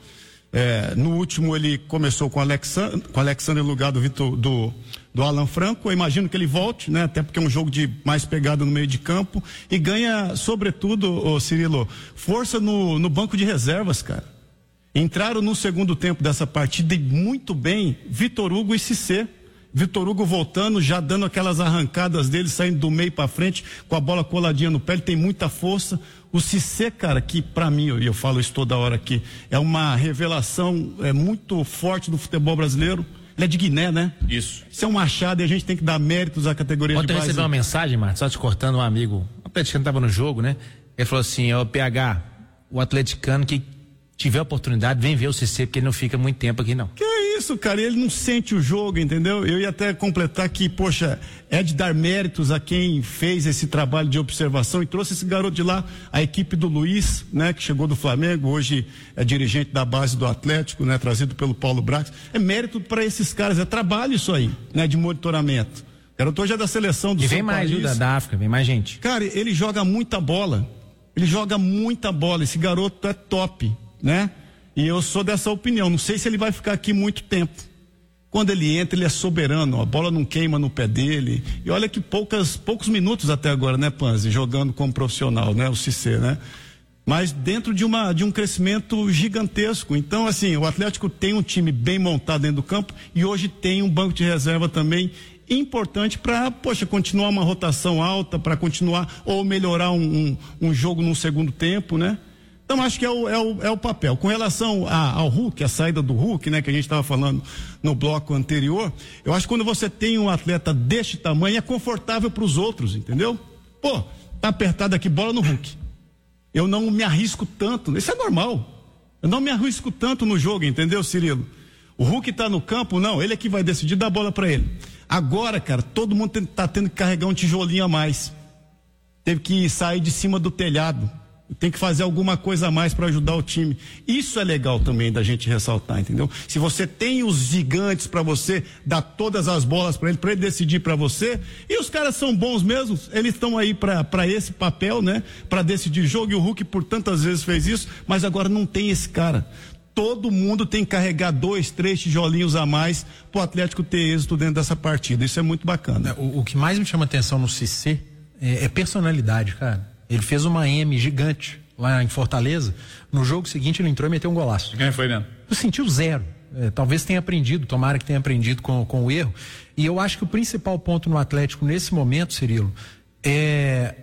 É, no último ele começou com o Alexandre, com o Alexandre no lugar do Vitor, do do Alan Franco, eu imagino que ele volte, né? Até porque é um jogo de mais pegada no meio de campo e ganha, sobretudo, ô Cirilo, força no, no banco de reservas, cara. Entraram no segundo tempo dessa partida e muito bem Vitor Hugo e Cissé. Vitor Hugo voltando, já dando aquelas arrancadas dele, saindo do meio para frente, com a bola coladinha no pé, ele tem muita força. O Cissé, cara, que pra mim, eu, eu falo isso toda hora aqui, é uma revelação é, muito forte do futebol brasileiro. Ele é de Guiné, né? Isso. Isso é um machado e a gente tem que dar méritos à categoria Ontem de base. Ontem eu recebi uma mensagem, Marcos, só te cortando, um amigo, um atleticano tava no jogo, né? Ele falou assim, ó, P H, o atleticano que tiver oportunidade, vem ver o C C, porque ele não fica muito tempo aqui, não. Que isso, cara, ele não sente o jogo, entendeu? Eu ia até completar que, poxa, é de dar méritos a quem fez esse trabalho de observação e trouxe esse garoto de lá, a equipe do Luiz, né, que chegou do Flamengo, hoje é dirigente da base do Atlético, né, trazido pelo Paulo Brax. É mérito para esses caras, é trabalho isso aí, né, de monitoramento. O garoto hoje é da seleção do E vem mais, viu, da, da África, vem mais gente. Cara, ele joga muita bola, ele joga muita bola, esse garoto é top, né? E eu sou dessa opinião, não sei se ele vai ficar aqui muito tempo. Quando ele entra, ele é soberano, a bola não queima no pé dele. E olha que poucas, poucos minutos até agora, né, Panzi, jogando como profissional, né, o Cissé, né? Mas dentro de uma de um crescimento gigantesco. Então, assim, o Atlético tem um time bem montado dentro do campo e hoje tem um banco de reserva também importante para, poxa, continuar uma rotação alta, para continuar ou melhorar um, um, um jogo num segundo tempo, né? Então acho que é o, é o, é o papel. Com relação a, ao Hulk, a saída do Hulk, né, que a gente estava falando no bloco anterior, eu acho que quando você tem um atleta deste tamanho, é confortável para os outros, entendeu? Pô, tá apertado aqui, bola no Hulk. Eu não me arrisco tanto, isso é normal. Eu não me arrisco tanto no jogo, entendeu, Cirilo? O Hulk tá no campo, não, ele é que vai decidir, dá a bola para ele. Agora, cara, todo mundo tem, tá tendo que carregar um tijolinho a mais. Teve que sair de cima do telhado. Tem que fazer alguma coisa a mais para ajudar o time. Isso é legal também da gente ressaltar, entendeu? Se você tem os gigantes para você, dá todas as bolas para ele, para ele decidir para você, e os caras são bons mesmo, eles estão aí para esse papel, né? Para decidir jogo, e o Hulk por tantas vezes fez isso, mas agora não tem esse cara. todo mundo tem que carregar dois, três tijolinhos a mais para o Atlético ter êxito dentro dessa partida. Isso é muito bacana. O, o que mais me chama atenção no Cissé é, é personalidade, cara. Ele fez uma M gigante lá em Fortaleza. No jogo seguinte ele entrou e meteu um golaço. Quem foi mesmo? Eu senti o zero. É, talvez tenha aprendido, tomara que tenha aprendido com, com o erro. E eu acho que o principal ponto no Atlético nesse momento, Cirilo, é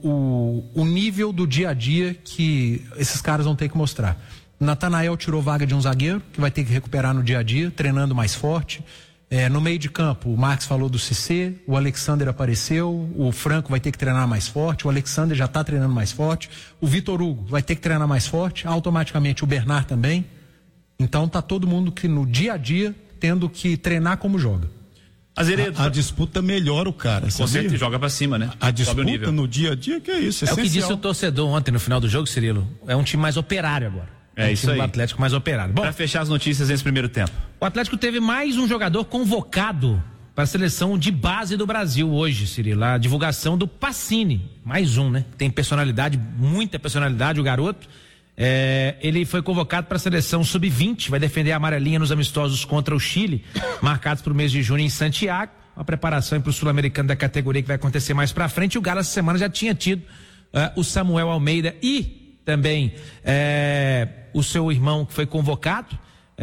o, o, o nível do dia a dia que esses caras vão ter que mostrar. Natanael tirou vaga de um zagueiro, que vai ter que recuperar no dia a dia, treinando mais forte. É, no meio de campo, o Marcos falou do Cissé, o Alexander apareceu, o Franco vai ter que treinar mais forte, o Alexander já está treinando mais forte, o Vitor Hugo vai ter que treinar mais forte, automaticamente o Bernard também. Então tá todo mundo que no dia a dia tendo que treinar como joga. Azeredo. A, a disputa melhora o cara. Com certeza, joga pra cima, né? A disputa no dia a dia, que é isso, é É o que essencial. disse o torcedor ontem no final do jogo, Cirilo. É um time mais operário agora. É, um isso time aí. do Atlético mais operário. Bom, pra fechar as notícias nesse primeiro tempo. O Atlético teve mais um jogador convocado para a seleção de base do Brasil hoje, Cirilo. A divulgação do Pacini. Mais um, né? Tem personalidade, muita personalidade, o garoto. É, ele foi convocado para a seleção sub vinte, vai defender a amarelinha nos amistosos contra o Chile, marcados para o mês de junho em Santiago. Uma preparação para o sul-americano da categoria que vai acontecer mais para frente. E o Galo essa semana já tinha tido uh, o Samuel Almeida e também é, o seu irmão que foi convocado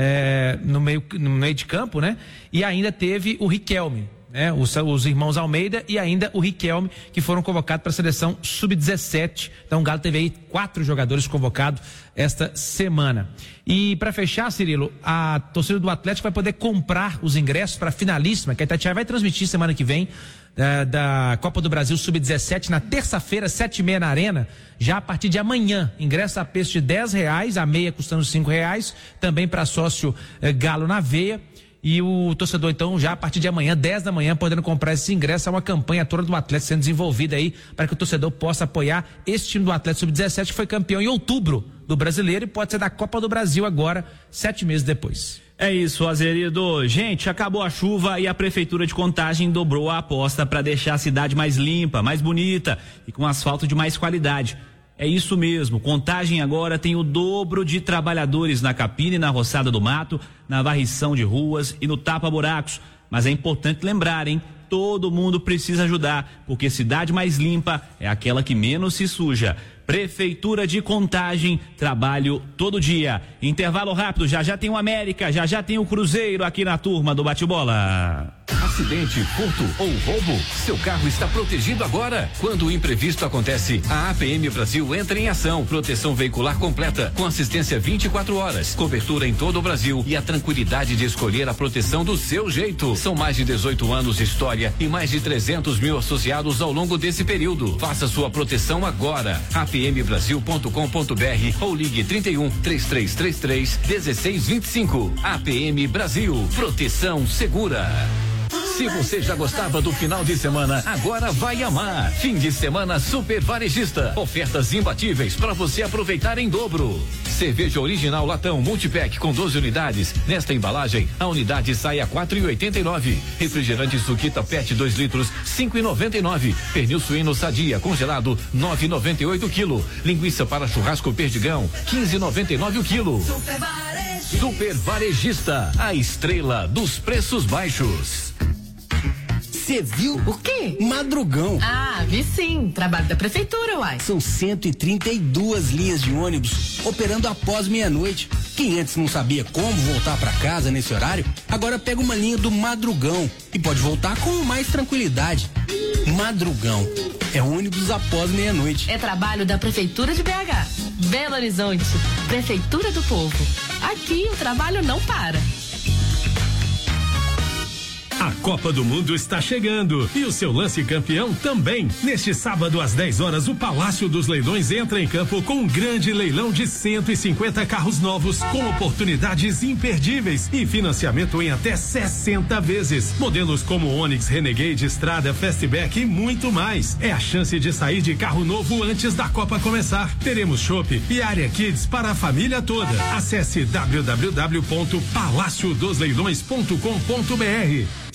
é, no, meio, no meio de campo, né? E ainda teve o Riquelme, né? Os, os irmãos Almeida e ainda o Riquelme, que foram convocados para a seleção sub dezessete. Então o Galo teve aí quatro jogadores convocados esta semana. E para fechar, Cirilo, a torcida do Atlético vai poder comprar os ingressos para a finalíssima, que a Itatiaia vai transmitir semana que vem, da, da Copa do Brasil sub dezessete, na terça-feira, sete e meia na Arena, já a partir de amanhã. Ingresso a preço de dez reais, a meia custando cinco reais, também para sócio eh, Galo na Veia. E o torcedor, então, já a partir de amanhã, dez da manhã, podendo comprar esse ingresso. É uma campanha toda do Atlético sendo desenvolvida aí para que o torcedor possa apoiar esse time do Atlético sub dezessete, que foi campeão em outubro do Brasileiro e pode ser da Copa do Brasil agora, sete meses depois. É isso, Azerido. Gente, acabou a chuva e a Prefeitura de Contagem dobrou a aposta para deixar a cidade mais limpa, mais bonita e com asfalto de mais qualidade. É isso mesmo, Contagem agora tem o dobro de trabalhadores na capina e na roçada do mato, na varrição de ruas e no tapa-buracos. Mas é importante lembrar, hein? Todo mundo precisa ajudar, porque cidade mais limpa é aquela que menos se suja. Prefeitura de Contagem, trabalho todo dia. Intervalo rápido, já já tem o América, já já tem o Cruzeiro aqui na turma do Bate-Bola. Acidente, furto ou roubo? Seu carro está protegido agora. Quando o imprevisto acontece, a A P M Brasil entra em ação. Proteção veicular completa, com assistência vinte e quatro horas, cobertura em todo o Brasil e a tranquilidade de escolher a proteção do seu jeito. São mais de dezoito anos de história e mais de trezentos mil associados ao longo desse período. Faça sua proteção agora. a p m brasil ponto com ponto b r ou ligue trinta e um, três três três três, dezesseis vinte e cinco. A P M Brasil, proteção segura. Se você já gostava do final de semana, agora vai amar. Fim de semana super varejista. Ofertas imbatíveis para você aproveitar em dobro. Cerveja original latão multipack com doze unidades. Nesta embalagem, a unidade sai a quatro e oitenta e nove. Refrigerante Suquita Pet dois litros, cinco e noventa e nove. Pernil suíno Sadia congelado, nove e noventa e oito quilo. Linguiça para churrasco Perdigão, quinze e noventa e nove o quilo. Super varejista. Super varejista, a estrela dos preços baixos. Você viu? O quê? Madrugão. Ah, vi sim. Trabalho da prefeitura, uai. São cento e trinta e duas linhas de ônibus operando após meia-noite. Quem antes não sabia como voltar para casa nesse horário, agora pega uma linha do Madrugão e pode voltar com mais tranquilidade. Madrugão. É ônibus após meia-noite. É trabalho da prefeitura de B H. Belo Horizonte. Prefeitura do Povo. Aqui o trabalho não para. A Copa do Mundo está chegando e o seu lance campeão também. Neste sábado às dez horas, o Palácio dos Leilões entra em campo com um grande leilão de cento e cinquenta carros novos com oportunidades imperdíveis e financiamento em até sessenta vezes. Modelos como Onix, Renegade, Strada, Fastback e muito mais. É a chance de sair de carro novo antes da Copa começar. Teremos chopp e área Kids para a família toda. Acesse w w w ponto palácio dos leilões ponto com ponto b r.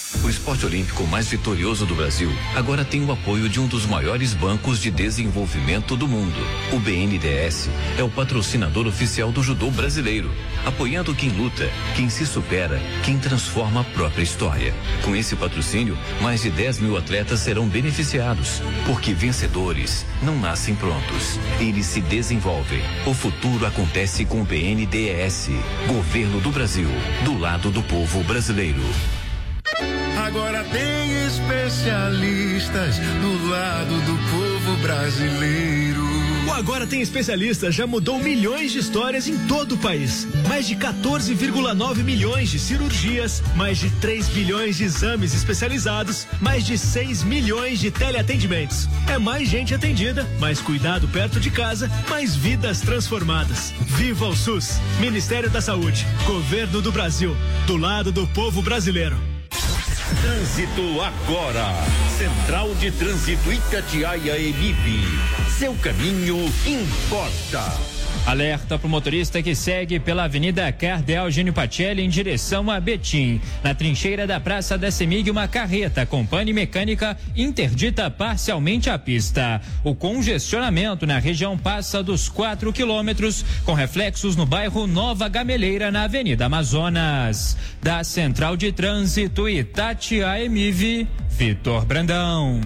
O esporte olímpico mais vitorioso do Brasil agora tem o apoio de um dos maiores bancos de desenvolvimento do mundo. O B N D E S é o patrocinador oficial do judô brasileiro, apoiando quem luta, quem se supera, quem transforma a própria história. Com esse patrocínio, mais de dez mil atletas serão beneficiados, porque vencedores não nascem prontos, eles se desenvolvem. O futuro acontece com o B N D E S, Governo do Brasil, do lado do povo brasileiro. Agora tem especialistas do lado do povo brasileiro. O Agora Tem Especialistas já mudou milhões de histórias em todo o país. Mais de quatorze vírgula nove milhões de cirurgias, mais de três bilhões de exames especializados, mais de seis milhões de teleatendimentos. É mais gente atendida, mais cuidado perto de casa, mais vidas transformadas. Viva o SUS! Ministério da Saúde, Governo do Brasil, do lado do povo brasileiro. Trânsito agora. Central de Trânsito Itatiaia e M I B. Seu caminho importa. Alerta para o motorista que segue pela Avenida Cardeal Gênio Pacelli em direção a Betim. Na trincheira da Praça da Semig, uma carreta com pane mecânica interdita parcialmente a pista. O congestionamento na região passa dos quatro quilômetros, com reflexos no bairro Nova Gameleira, na Avenida Amazonas. Da Central de Trânsito Itatiaia M I V, Vitor Brandão.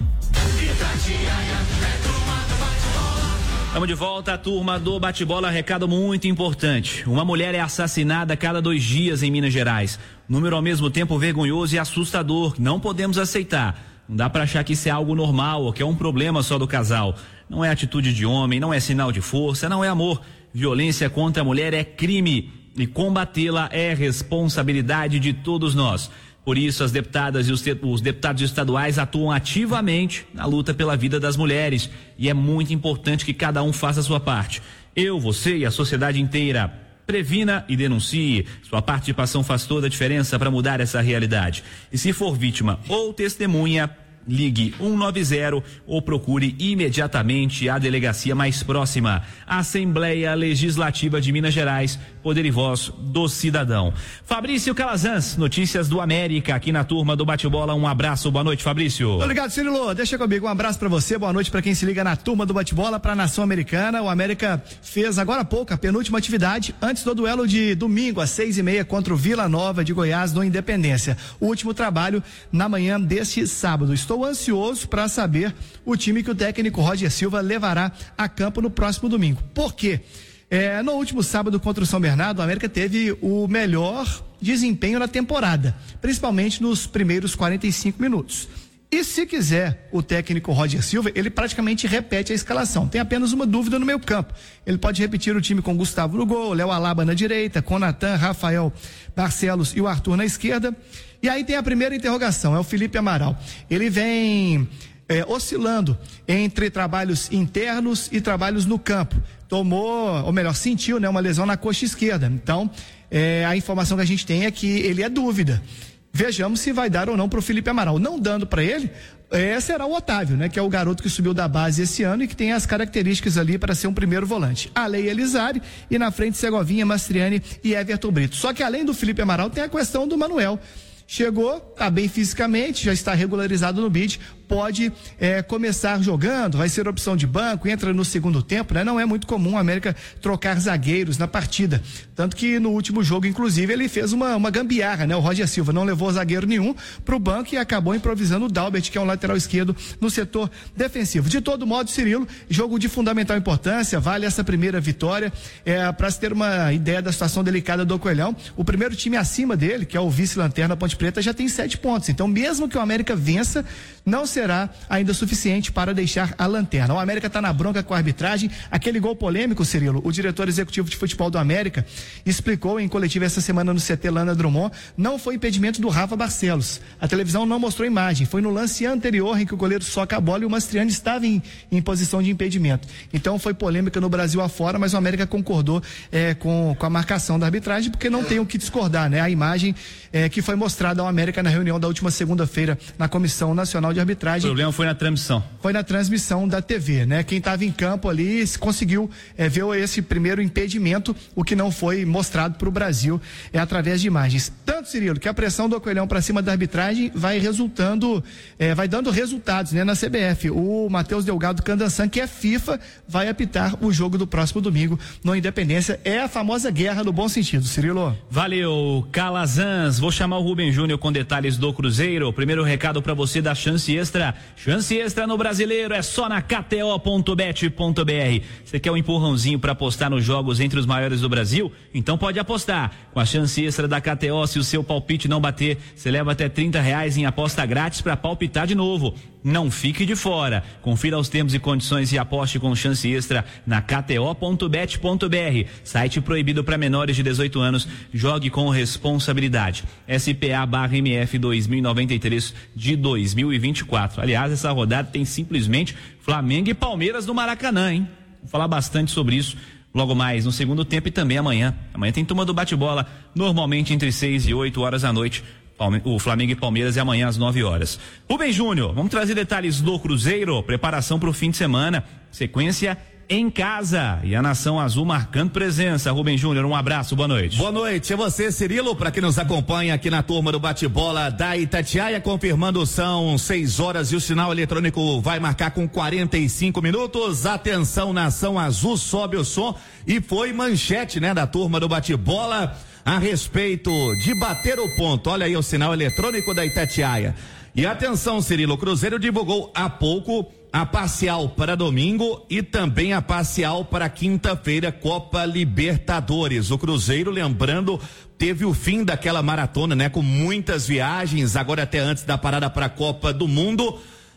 Estamos de volta, a turma do bate-bola. Recado muito importante. Uma mulher é assassinada a cada dois dias em Minas Gerais. Número ao mesmo tempo vergonhoso e assustador. Não podemos aceitar. Não dá para achar que isso é algo normal ou que é um problema só do casal. Não é atitude de homem, não é sinal de força, não é amor. Violência contra a mulher é crime e combatê-la é responsabilidade de todos nós. Por isso, as deputadas e os, os deputados estaduais atuam ativamente na luta pela vida das mulheres. E é muito importante que cada um faça a sua parte. Eu, você e a sociedade inteira. Previna e denuncie. Sua participação faz toda a diferença para mudar essa realidade. E se for vítima ou testemunha, ligue um nove zero ou procure imediatamente a delegacia mais próxima. Assembleia Legislativa de Minas Gerais, poder e voz do cidadão. Fabrício Calazans, notícias do América, aqui na turma do Bate-Bola. Um abraço, boa noite, Fabrício. Obrigado, Cirilo. Deixa comigo, um abraço pra você, boa noite pra quem se liga na turma do Bate-Bola, pra nação americana. O América fez agora há pouco a penúltima atividade antes do duelo de domingo às seis e meia contra o Vila Nova de Goiás no Independência. O último trabalho na manhã deste sábado. Estou ansioso para saber o time que o técnico Roger Silva levará a campo no próximo domingo. Por quê? É, no último sábado contra o São Bernardo, o América teve o melhor desempenho na temporada, principalmente nos primeiros quarenta e cinco minutos. E se quiser o técnico Roger Silva, ele praticamente repete a escalação. Tem apenas uma dúvida no meio campo. Ele pode repetir o time com Gustavo no gol, Léo Alaba na direita, com Natan, Rafael Barcelos e o Arthur na esquerda. E aí tem a primeira interrogação, é o Felipe Amaral. Ele vem é, oscilando entre trabalhos internos e trabalhos no campo. Tomou, ou melhor, sentiu, né, uma lesão na coxa esquerda. Então, é, a informação que a gente tem é que ele é dúvida. Vejamos se vai dar ou não para o Felipe Amaral. Não dando para ele, é, será o Otávio, né? Que é o garoto que subiu da base esse ano e que tem as características ali para ser um primeiro volante. Alei Elizari e na frente Segovinha, Mastriani e Everton Brito. Só que além do Felipe Amaral tem a questão do Manuel. Chegou, tá bem fisicamente, já está regularizado no B I D, pode é, começar jogando, vai ser opção de banco, entra no segundo tempo, né? Não é muito comum a América trocar zagueiros na partida, tanto que no último jogo, inclusive, ele fez uma, uma gambiarra, né? O Roger Silva não levou zagueiro nenhum pro banco e acabou improvisando o Dalbert, que é um lateral esquerdo no setor defensivo. De todo modo, Cirilo, jogo de fundamental importância, vale essa primeira vitória, é, para se ter uma ideia da situação delicada do Coelhão. O primeiro time acima dele, que é o vice-lanterna Ponte Preta, já tem sete pontos, então mesmo que o América vença, não será ainda suficiente para deixar a lanterna. O América está na bronca com a arbitragem. Aquele gol polêmico, Cirilo, o diretor executivo de futebol do América explicou em coletiva essa semana no C T Lana Drummond, não foi impedimento do Rafa Barcelos. A televisão não mostrou imagem, foi no lance anterior em que o goleiro soca a bola e o Mastriani estava em, em posição de impedimento. Então foi polêmica no Brasil afora, mas o América concordou é, com, com a marcação da arbitragem, porque não tem o que discordar, né? A imagem é, que foi mostrada ao América na reunião da última segunda-feira na Comissão Nacional de Arbitragem arbitragem. O problema foi na transmissão. Foi na transmissão da T V, né? Quem estava em campo ali conseguiu é, ver esse primeiro impedimento, o que não foi mostrado para o Brasil é através de imagens. Tanto, Cirilo, que a pressão do Coelhão para cima da arbitragem vai resultando, é, vai dando resultados, né? Na C B F. O Matheus Delgado Candansan, que é FIFA, vai apitar o jogo do próximo domingo no Independência. É a famosa guerra no bom sentido, Cirilo. Valeu, Calazans. Vou chamar o Rubem Júnior com detalhes do Cruzeiro. Primeiro recado para você da Chance Extra. Chance Extra no Brasileiro é só na K T O ponto bet ponto B R. Você quer um empurrãozinho para apostar nos jogos entre os maiores do Brasil? Então pode apostar. Com a Chance Extra da K T O, se o seu palpite não bater, você leva até trinta reais em aposta grátis para palpitar de novo. Não fique de fora. Confira os termos e condições e aposte com Chance Extra na K T O ponto bet ponto B R. Site proibido para menores de dezoito anos. Jogue com responsabilidade. S P A barra M F dois mil e noventa e três de dois mil e vinte e quatro. Aliás, essa rodada tem simplesmente Flamengo e Palmeiras no Maracanã, hein? Vou falar bastante sobre isso logo mais no segundo tempo e também amanhã. Amanhã tem turma do bate-bola, normalmente entre seis e oito horas da noite. O Flamengo e Palmeiras é amanhã às nove horas. Rubem Júnior, vamos trazer detalhes do Cruzeiro, preparação para o fim de semana, sequência em casa e a Nação Azul marcando presença. Rubem Júnior, um abraço, boa noite. Boa noite, é você, Cirilo, para quem nos acompanha aqui na turma do bate-bola da Itatiaia, confirmando são seis horas e o sinal eletrônico vai marcar com quarenta e cinco minutos. Atenção, Nação Azul, sobe o som e foi manchete, né, da turma do bate-bola a respeito de bater o ponto. Olha aí o sinal eletrônico da Itatiaia. E atenção, Cirilo, o Cruzeiro divulgou há pouco a parcial para domingo e também a parcial para quinta-feira, Copa Libertadores. O Cruzeiro, lembrando, teve o fim daquela maratona, né? Com muitas viagens, agora até antes da parada para a Copa do Mundo.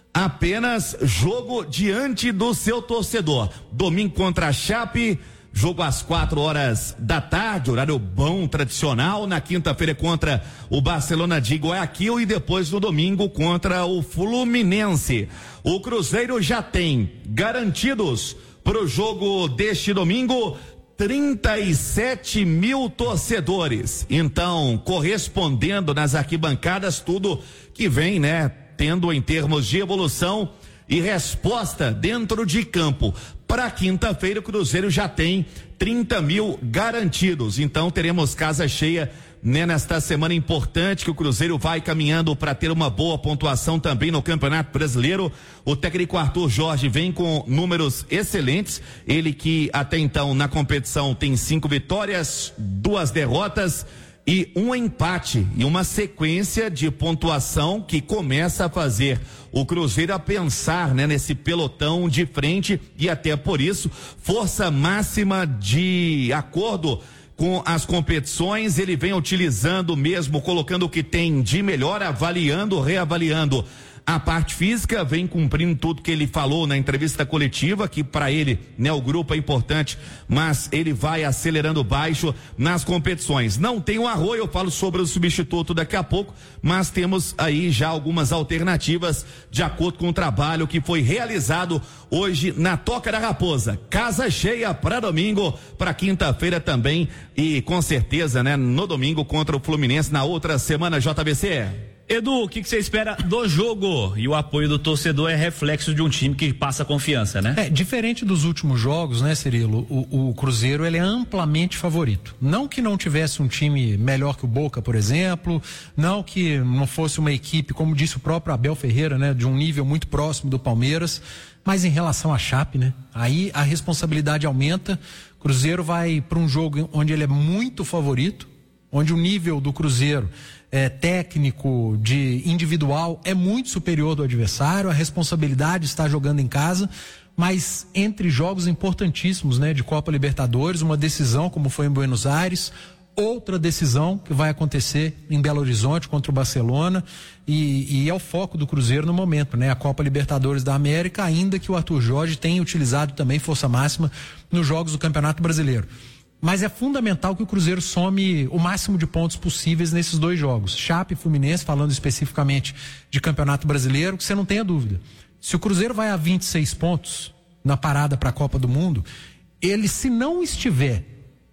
Apenas jogo diante do seu torcedor. Domingo contra a Chape, jogo às quatro horas da tarde, horário bom, tradicional. Na quinta-feira contra o Barcelona de Guayaquil e depois no domingo contra o Fluminense. O Cruzeiro já tem garantidos para o jogo deste domingo trinta e sete mil torcedores. Então, correspondendo nas arquibancadas, tudo que vem, né, tendo em termos de evolução e resposta dentro de campo. Para quinta-feira, o Cruzeiro já tem trinta mil garantidos. Então, teremos casa cheia, né, nesta semana importante que o Cruzeiro vai caminhando para ter uma boa pontuação também no Campeonato Brasileiro. O técnico Arthur Jorge vem com números excelentes. Ele que até então na competição tem cinco vitórias, duas derrotas e um empate e uma sequência de pontuação que começa a fazer o Cruzeiro a pensar, né, nesse pelotão de frente e até por isso força máxima de acordo com as competições. Ele vem utilizando mesmo, colocando o que tem de melhor, avaliando, reavaliando a parte física, vem cumprindo tudo que ele falou na entrevista coletiva, que para ele, né, o grupo é importante, mas ele vai acelerando baixo nas competições. Não tem o Arroio, eu falo sobre o substituto daqui a pouco, mas temos aí já algumas alternativas de acordo com o trabalho que foi realizado hoje na Toca da Raposa. Casa cheia para domingo, para quinta-feira também e com certeza, né, no domingo contra o Fluminense na outra semana, J B C. Edu, o que você espera do jogo? E o apoio do torcedor é reflexo de um time que passa confiança, né? É, diferente dos últimos jogos, né, Cirilo? O, o Cruzeiro, ele é amplamente favorito. Não que não tivesse um time melhor que o Boca, por exemplo, não que não fosse uma equipe, como disse o próprio Abel Ferreira, né, de um nível muito próximo do Palmeiras, mas em relação à Chape, né? Aí a responsabilidade aumenta. O Cruzeiro vai para um jogo onde ele é muito favorito, onde o nível do Cruzeiro é, técnico, de individual, é muito superior do adversário, a responsabilidade está jogando em casa, mas entre jogos importantíssimos, né, de Copa Libertadores, uma decisão como foi em Buenos Aires, outra decisão que vai acontecer em Belo Horizonte contra o Barcelona, e, e é o foco do Cruzeiro no momento, né, a Copa Libertadores da América, ainda que o Arthur Jorge tenha utilizado também força máxima nos jogos do Campeonato Brasileiro. Mas é fundamental que o Cruzeiro some o máximo de pontos possíveis nesses dois jogos. Chape e Fluminense, falando especificamente de Campeonato Brasileiro, que você não tenha dúvida. Se o Cruzeiro vai a vinte e seis pontos na parada para a Copa do Mundo, ele, se não estiver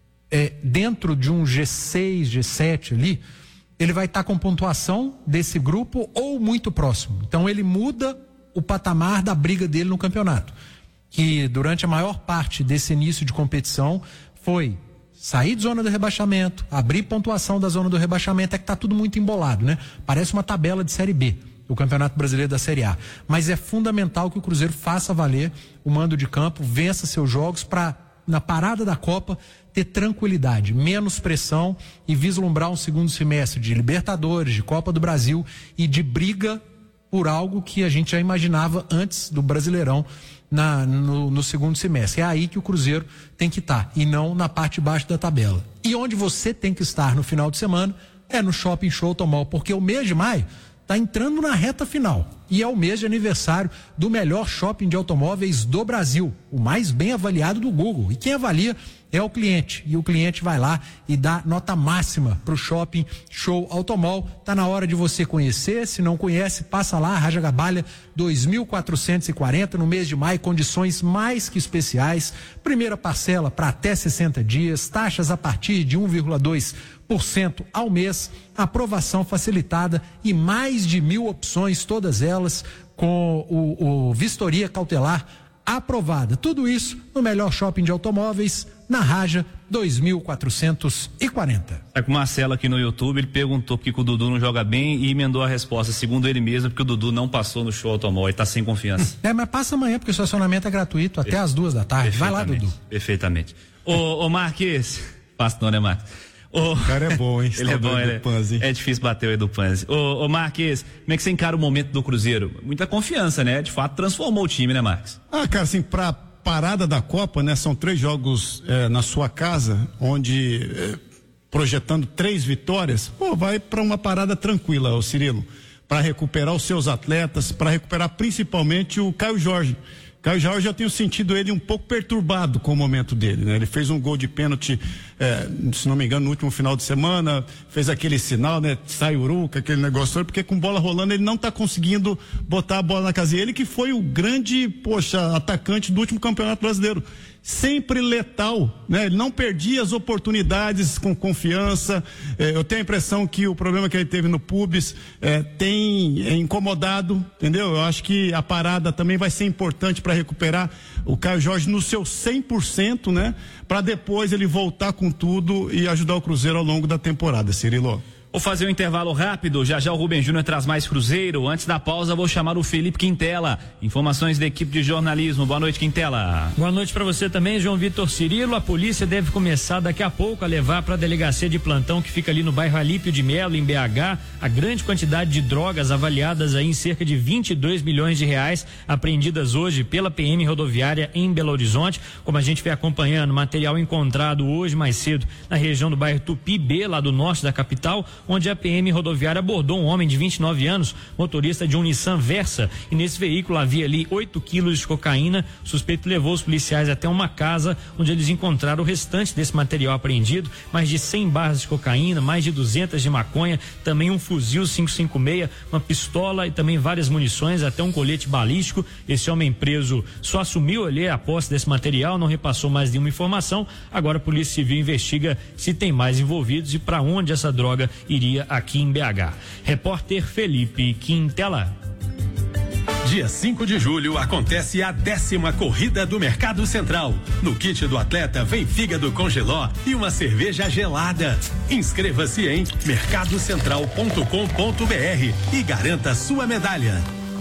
é, dentro de um G seis, G sete ali, ele vai estar com pontuação desse grupo ou muito próximo. Então ele muda o patamar da briga dele no campeonato. Que durante a maior parte desse início de competição foi sair de zona do rebaixamento, abrir pontuação da zona do rebaixamento, é que tá tudo muito embolado, né? Parece uma tabela de Série B, o Campeonato Brasileiro da Série A. Mas é fundamental que o Cruzeiro faça valer o mando de campo, vença seus jogos para, na parada da Copa, ter tranquilidade, menos pressão e vislumbrar um segundo semestre de Libertadores, de Copa do Brasil e de briga por algo que a gente já imaginava antes do Brasileirão na, no, no segundo semestre. É aí que o Cruzeiro tem que estar, e não na parte de baixo da tabela. E onde você tem que estar no final de semana é no Shopping Show Automóvel, porque o mês de maio está entrando na reta final. E é o mês de aniversário do melhor shopping de automóveis do Brasil, o mais bem avaliado do Google. E quem avalia é o cliente. E o cliente vai lá e dá nota máxima para o Shopping Show Automol. Tá na hora de você conhecer. Se não conhece, passa lá, Raja Gabalha dois mil quatrocentos e quarenta, no mês de maio, condições mais que especiais. Primeira parcela para até sessenta dias, taxas a partir de um vírgula dois por cento ao mês, aprovação facilitada e mais de mil opções, todas elas com o, o vistoria cautelar aprovada. Tudo isso no melhor shopping de automóveis, na Raja dois mil quatrocentos e quarenta. Tá com o Marcelo aqui no YouTube, ele perguntou por que o Dudu não joga bem e emendou a resposta, segundo ele mesmo, porque o Dudu não passou no show automóvel e tá sem confiança. É, mas passa amanhã, porque o estacionamento é gratuito até as duas da tarde. Vai lá, Dudu. Perfeitamente. Ô, ô Marques, passa não, né, Marques? O cara é bom, hein? Ele é bom, ele é, é difícil bater o Edu Panzi. Ô, ô Marques, como é que você encara o momento do Cruzeiro? Muita confiança, né? De fato, transformou o time, né, Marques? Ah, cara, assim, pra parada da Copa, né? São três jogos é, na sua casa, onde é, projetando três vitórias, pô, vai pra uma parada tranquila, ô Cirilo, para recuperar os seus atletas, para recuperar principalmente o Caio Jorge. Caio Jorge, eu tenho sentido ele um pouco perturbado com o momento dele, né? Ele fez um gol de pênalti, é, se não me engano, no último final de semana, fez aquele sinal, né? Sai uruca, aquele negócio todo, porque com bola rolando ele não tá conseguindo botar a bola na casinha. Ele que foi o grande, poxa, atacante do último Campeonato Brasileiro. Sempre letal, né? Ele não perdia as oportunidades com confiança. É, eu tenho a impressão que o problema que ele teve no Pubis é, tem é, incomodado, entendeu? Eu acho que a parada também vai ser importante para recuperar o Caio Jorge no seu cem por cento, né? Para depois ele voltar com tudo e ajudar o Cruzeiro ao longo da temporada, Cirilo. Vou fazer um intervalo rápido, já já o Rubem Júnior traz mais Cruzeiro. Antes da pausa, vou chamar o Felipe Quintela. Informações da equipe de jornalismo. Boa noite, Quintela. Boa noite para você também, João Vitor Cirilo. A polícia deve começar daqui a pouco a levar para a delegacia de plantão que fica ali no bairro Alípio de Melo, em B H, a grande quantidade de drogas avaliadas aí em cerca de vinte e dois milhões de reais apreendidas hoje pela P M rodoviária em Belo Horizonte. Como a gente vem acompanhando, material encontrado hoje mais cedo na região do bairro Tupi B, lá do norte da capital, onde a P M rodoviária abordou um homem de vinte e nove anos, motorista de um Nissan Versa, e nesse veículo havia ali oito quilos de cocaína. O suspeito levou os policiais até uma casa onde eles encontraram o restante desse material apreendido, mais de cem barras de cocaína, mais de duzentas de maconha, também um fuzil cinco cinco seis, uma pistola e também várias munições, até um colete balístico. Esse homem preso só assumiu ali a posse desse material, não repassou mais nenhuma informação. Agora a Polícia Civil investiga se tem mais envolvidos e para onde essa droga iria aqui em B H. Repórter Felipe Quintela. Dia cinco de julho acontece a décima corrida do Mercado Central. No kit do atleta vem fígado congeló e uma cerveja gelada. Inscreva-se em mercado central ponto com ponto br e garanta sua medalha.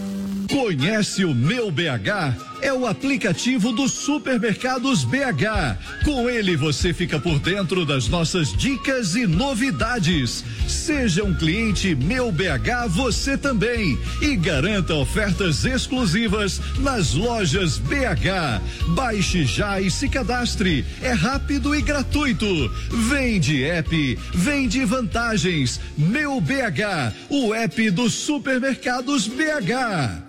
Conhece o Meu B H? É o aplicativo dos supermercados B H. Com ele você fica por dentro das nossas dicas e novidades. Seja um cliente Meu B H você também e garanta ofertas exclusivas nas lojas B H. Baixe já e se cadastre. É rápido e gratuito. Vende app, vende vantagens. Meu B H, o app dos supermercados B H.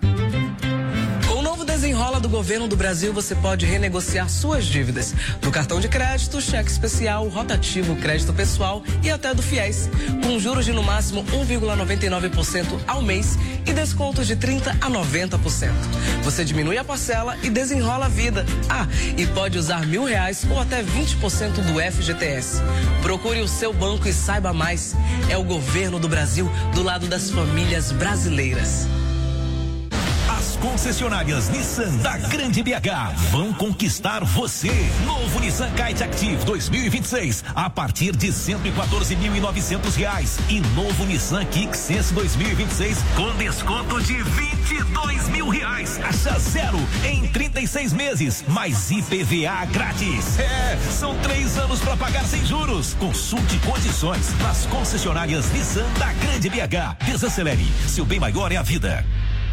Com o novo Desenrola do Governo do Brasil, você pode renegociar suas dívidas do cartão de crédito, cheque especial, rotativo, crédito pessoal e até do FIES, com juros de no máximo um vírgula noventa e nove por cento ao mês e descontos de trinta a noventa por cento. Você diminui a parcela e desenrola a vida. Ah, e pode usar mil reais ou até vinte por cento do F G T S. Procure o seu banco e saiba mais. É o Governo do Brasil do lado das famílias brasileiras. concessionárias Nissan da Grande B H vão conquistar você. Novo Nissan Kite Active dois mil e vinte e seis a partir de cento e quatorze mil e novecentos reais e novo Nissan Kick Sense dois mil e vinte e seis com desconto de vinte e dois mil reais. Taxa zero em trinta e seis meses, mais I P V A grátis. É, são três anos para pagar sem juros. Consulte condições nas concessionárias Nissan da Grande B H. Desacelere, seu bem maior é a vida.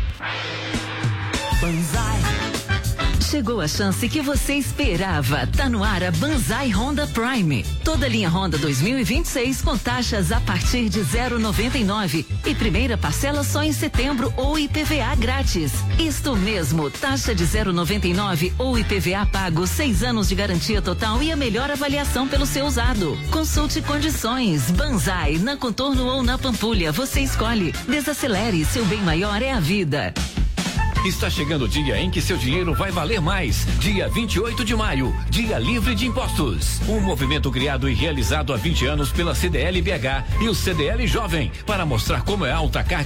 Banzai. Chegou a chance que você esperava. Tá no ar a Banzai Honda Prime. Toda linha Honda dois mil e vinte e seis com taxas a partir de zero vírgula noventa e nove e primeira parcela só em setembro ou I P V A grátis. Isto mesmo, taxa de zero vírgula noventa e nove ou I P V A pago, seis anos de garantia total e a melhor avaliação pelo seu usado. Consulte condições. Banzai, na Contorno ou na Pampulha, você escolhe. Desacelere, seu bem maior é a vida. Está chegando o dia em que seu dinheiro vai valer mais. Dia vinte e oito de maio, dia livre de impostos. Um movimento criado e realizado há vinte anos pela C D L B H e o C D L Jovem para mostrar como é alta a carga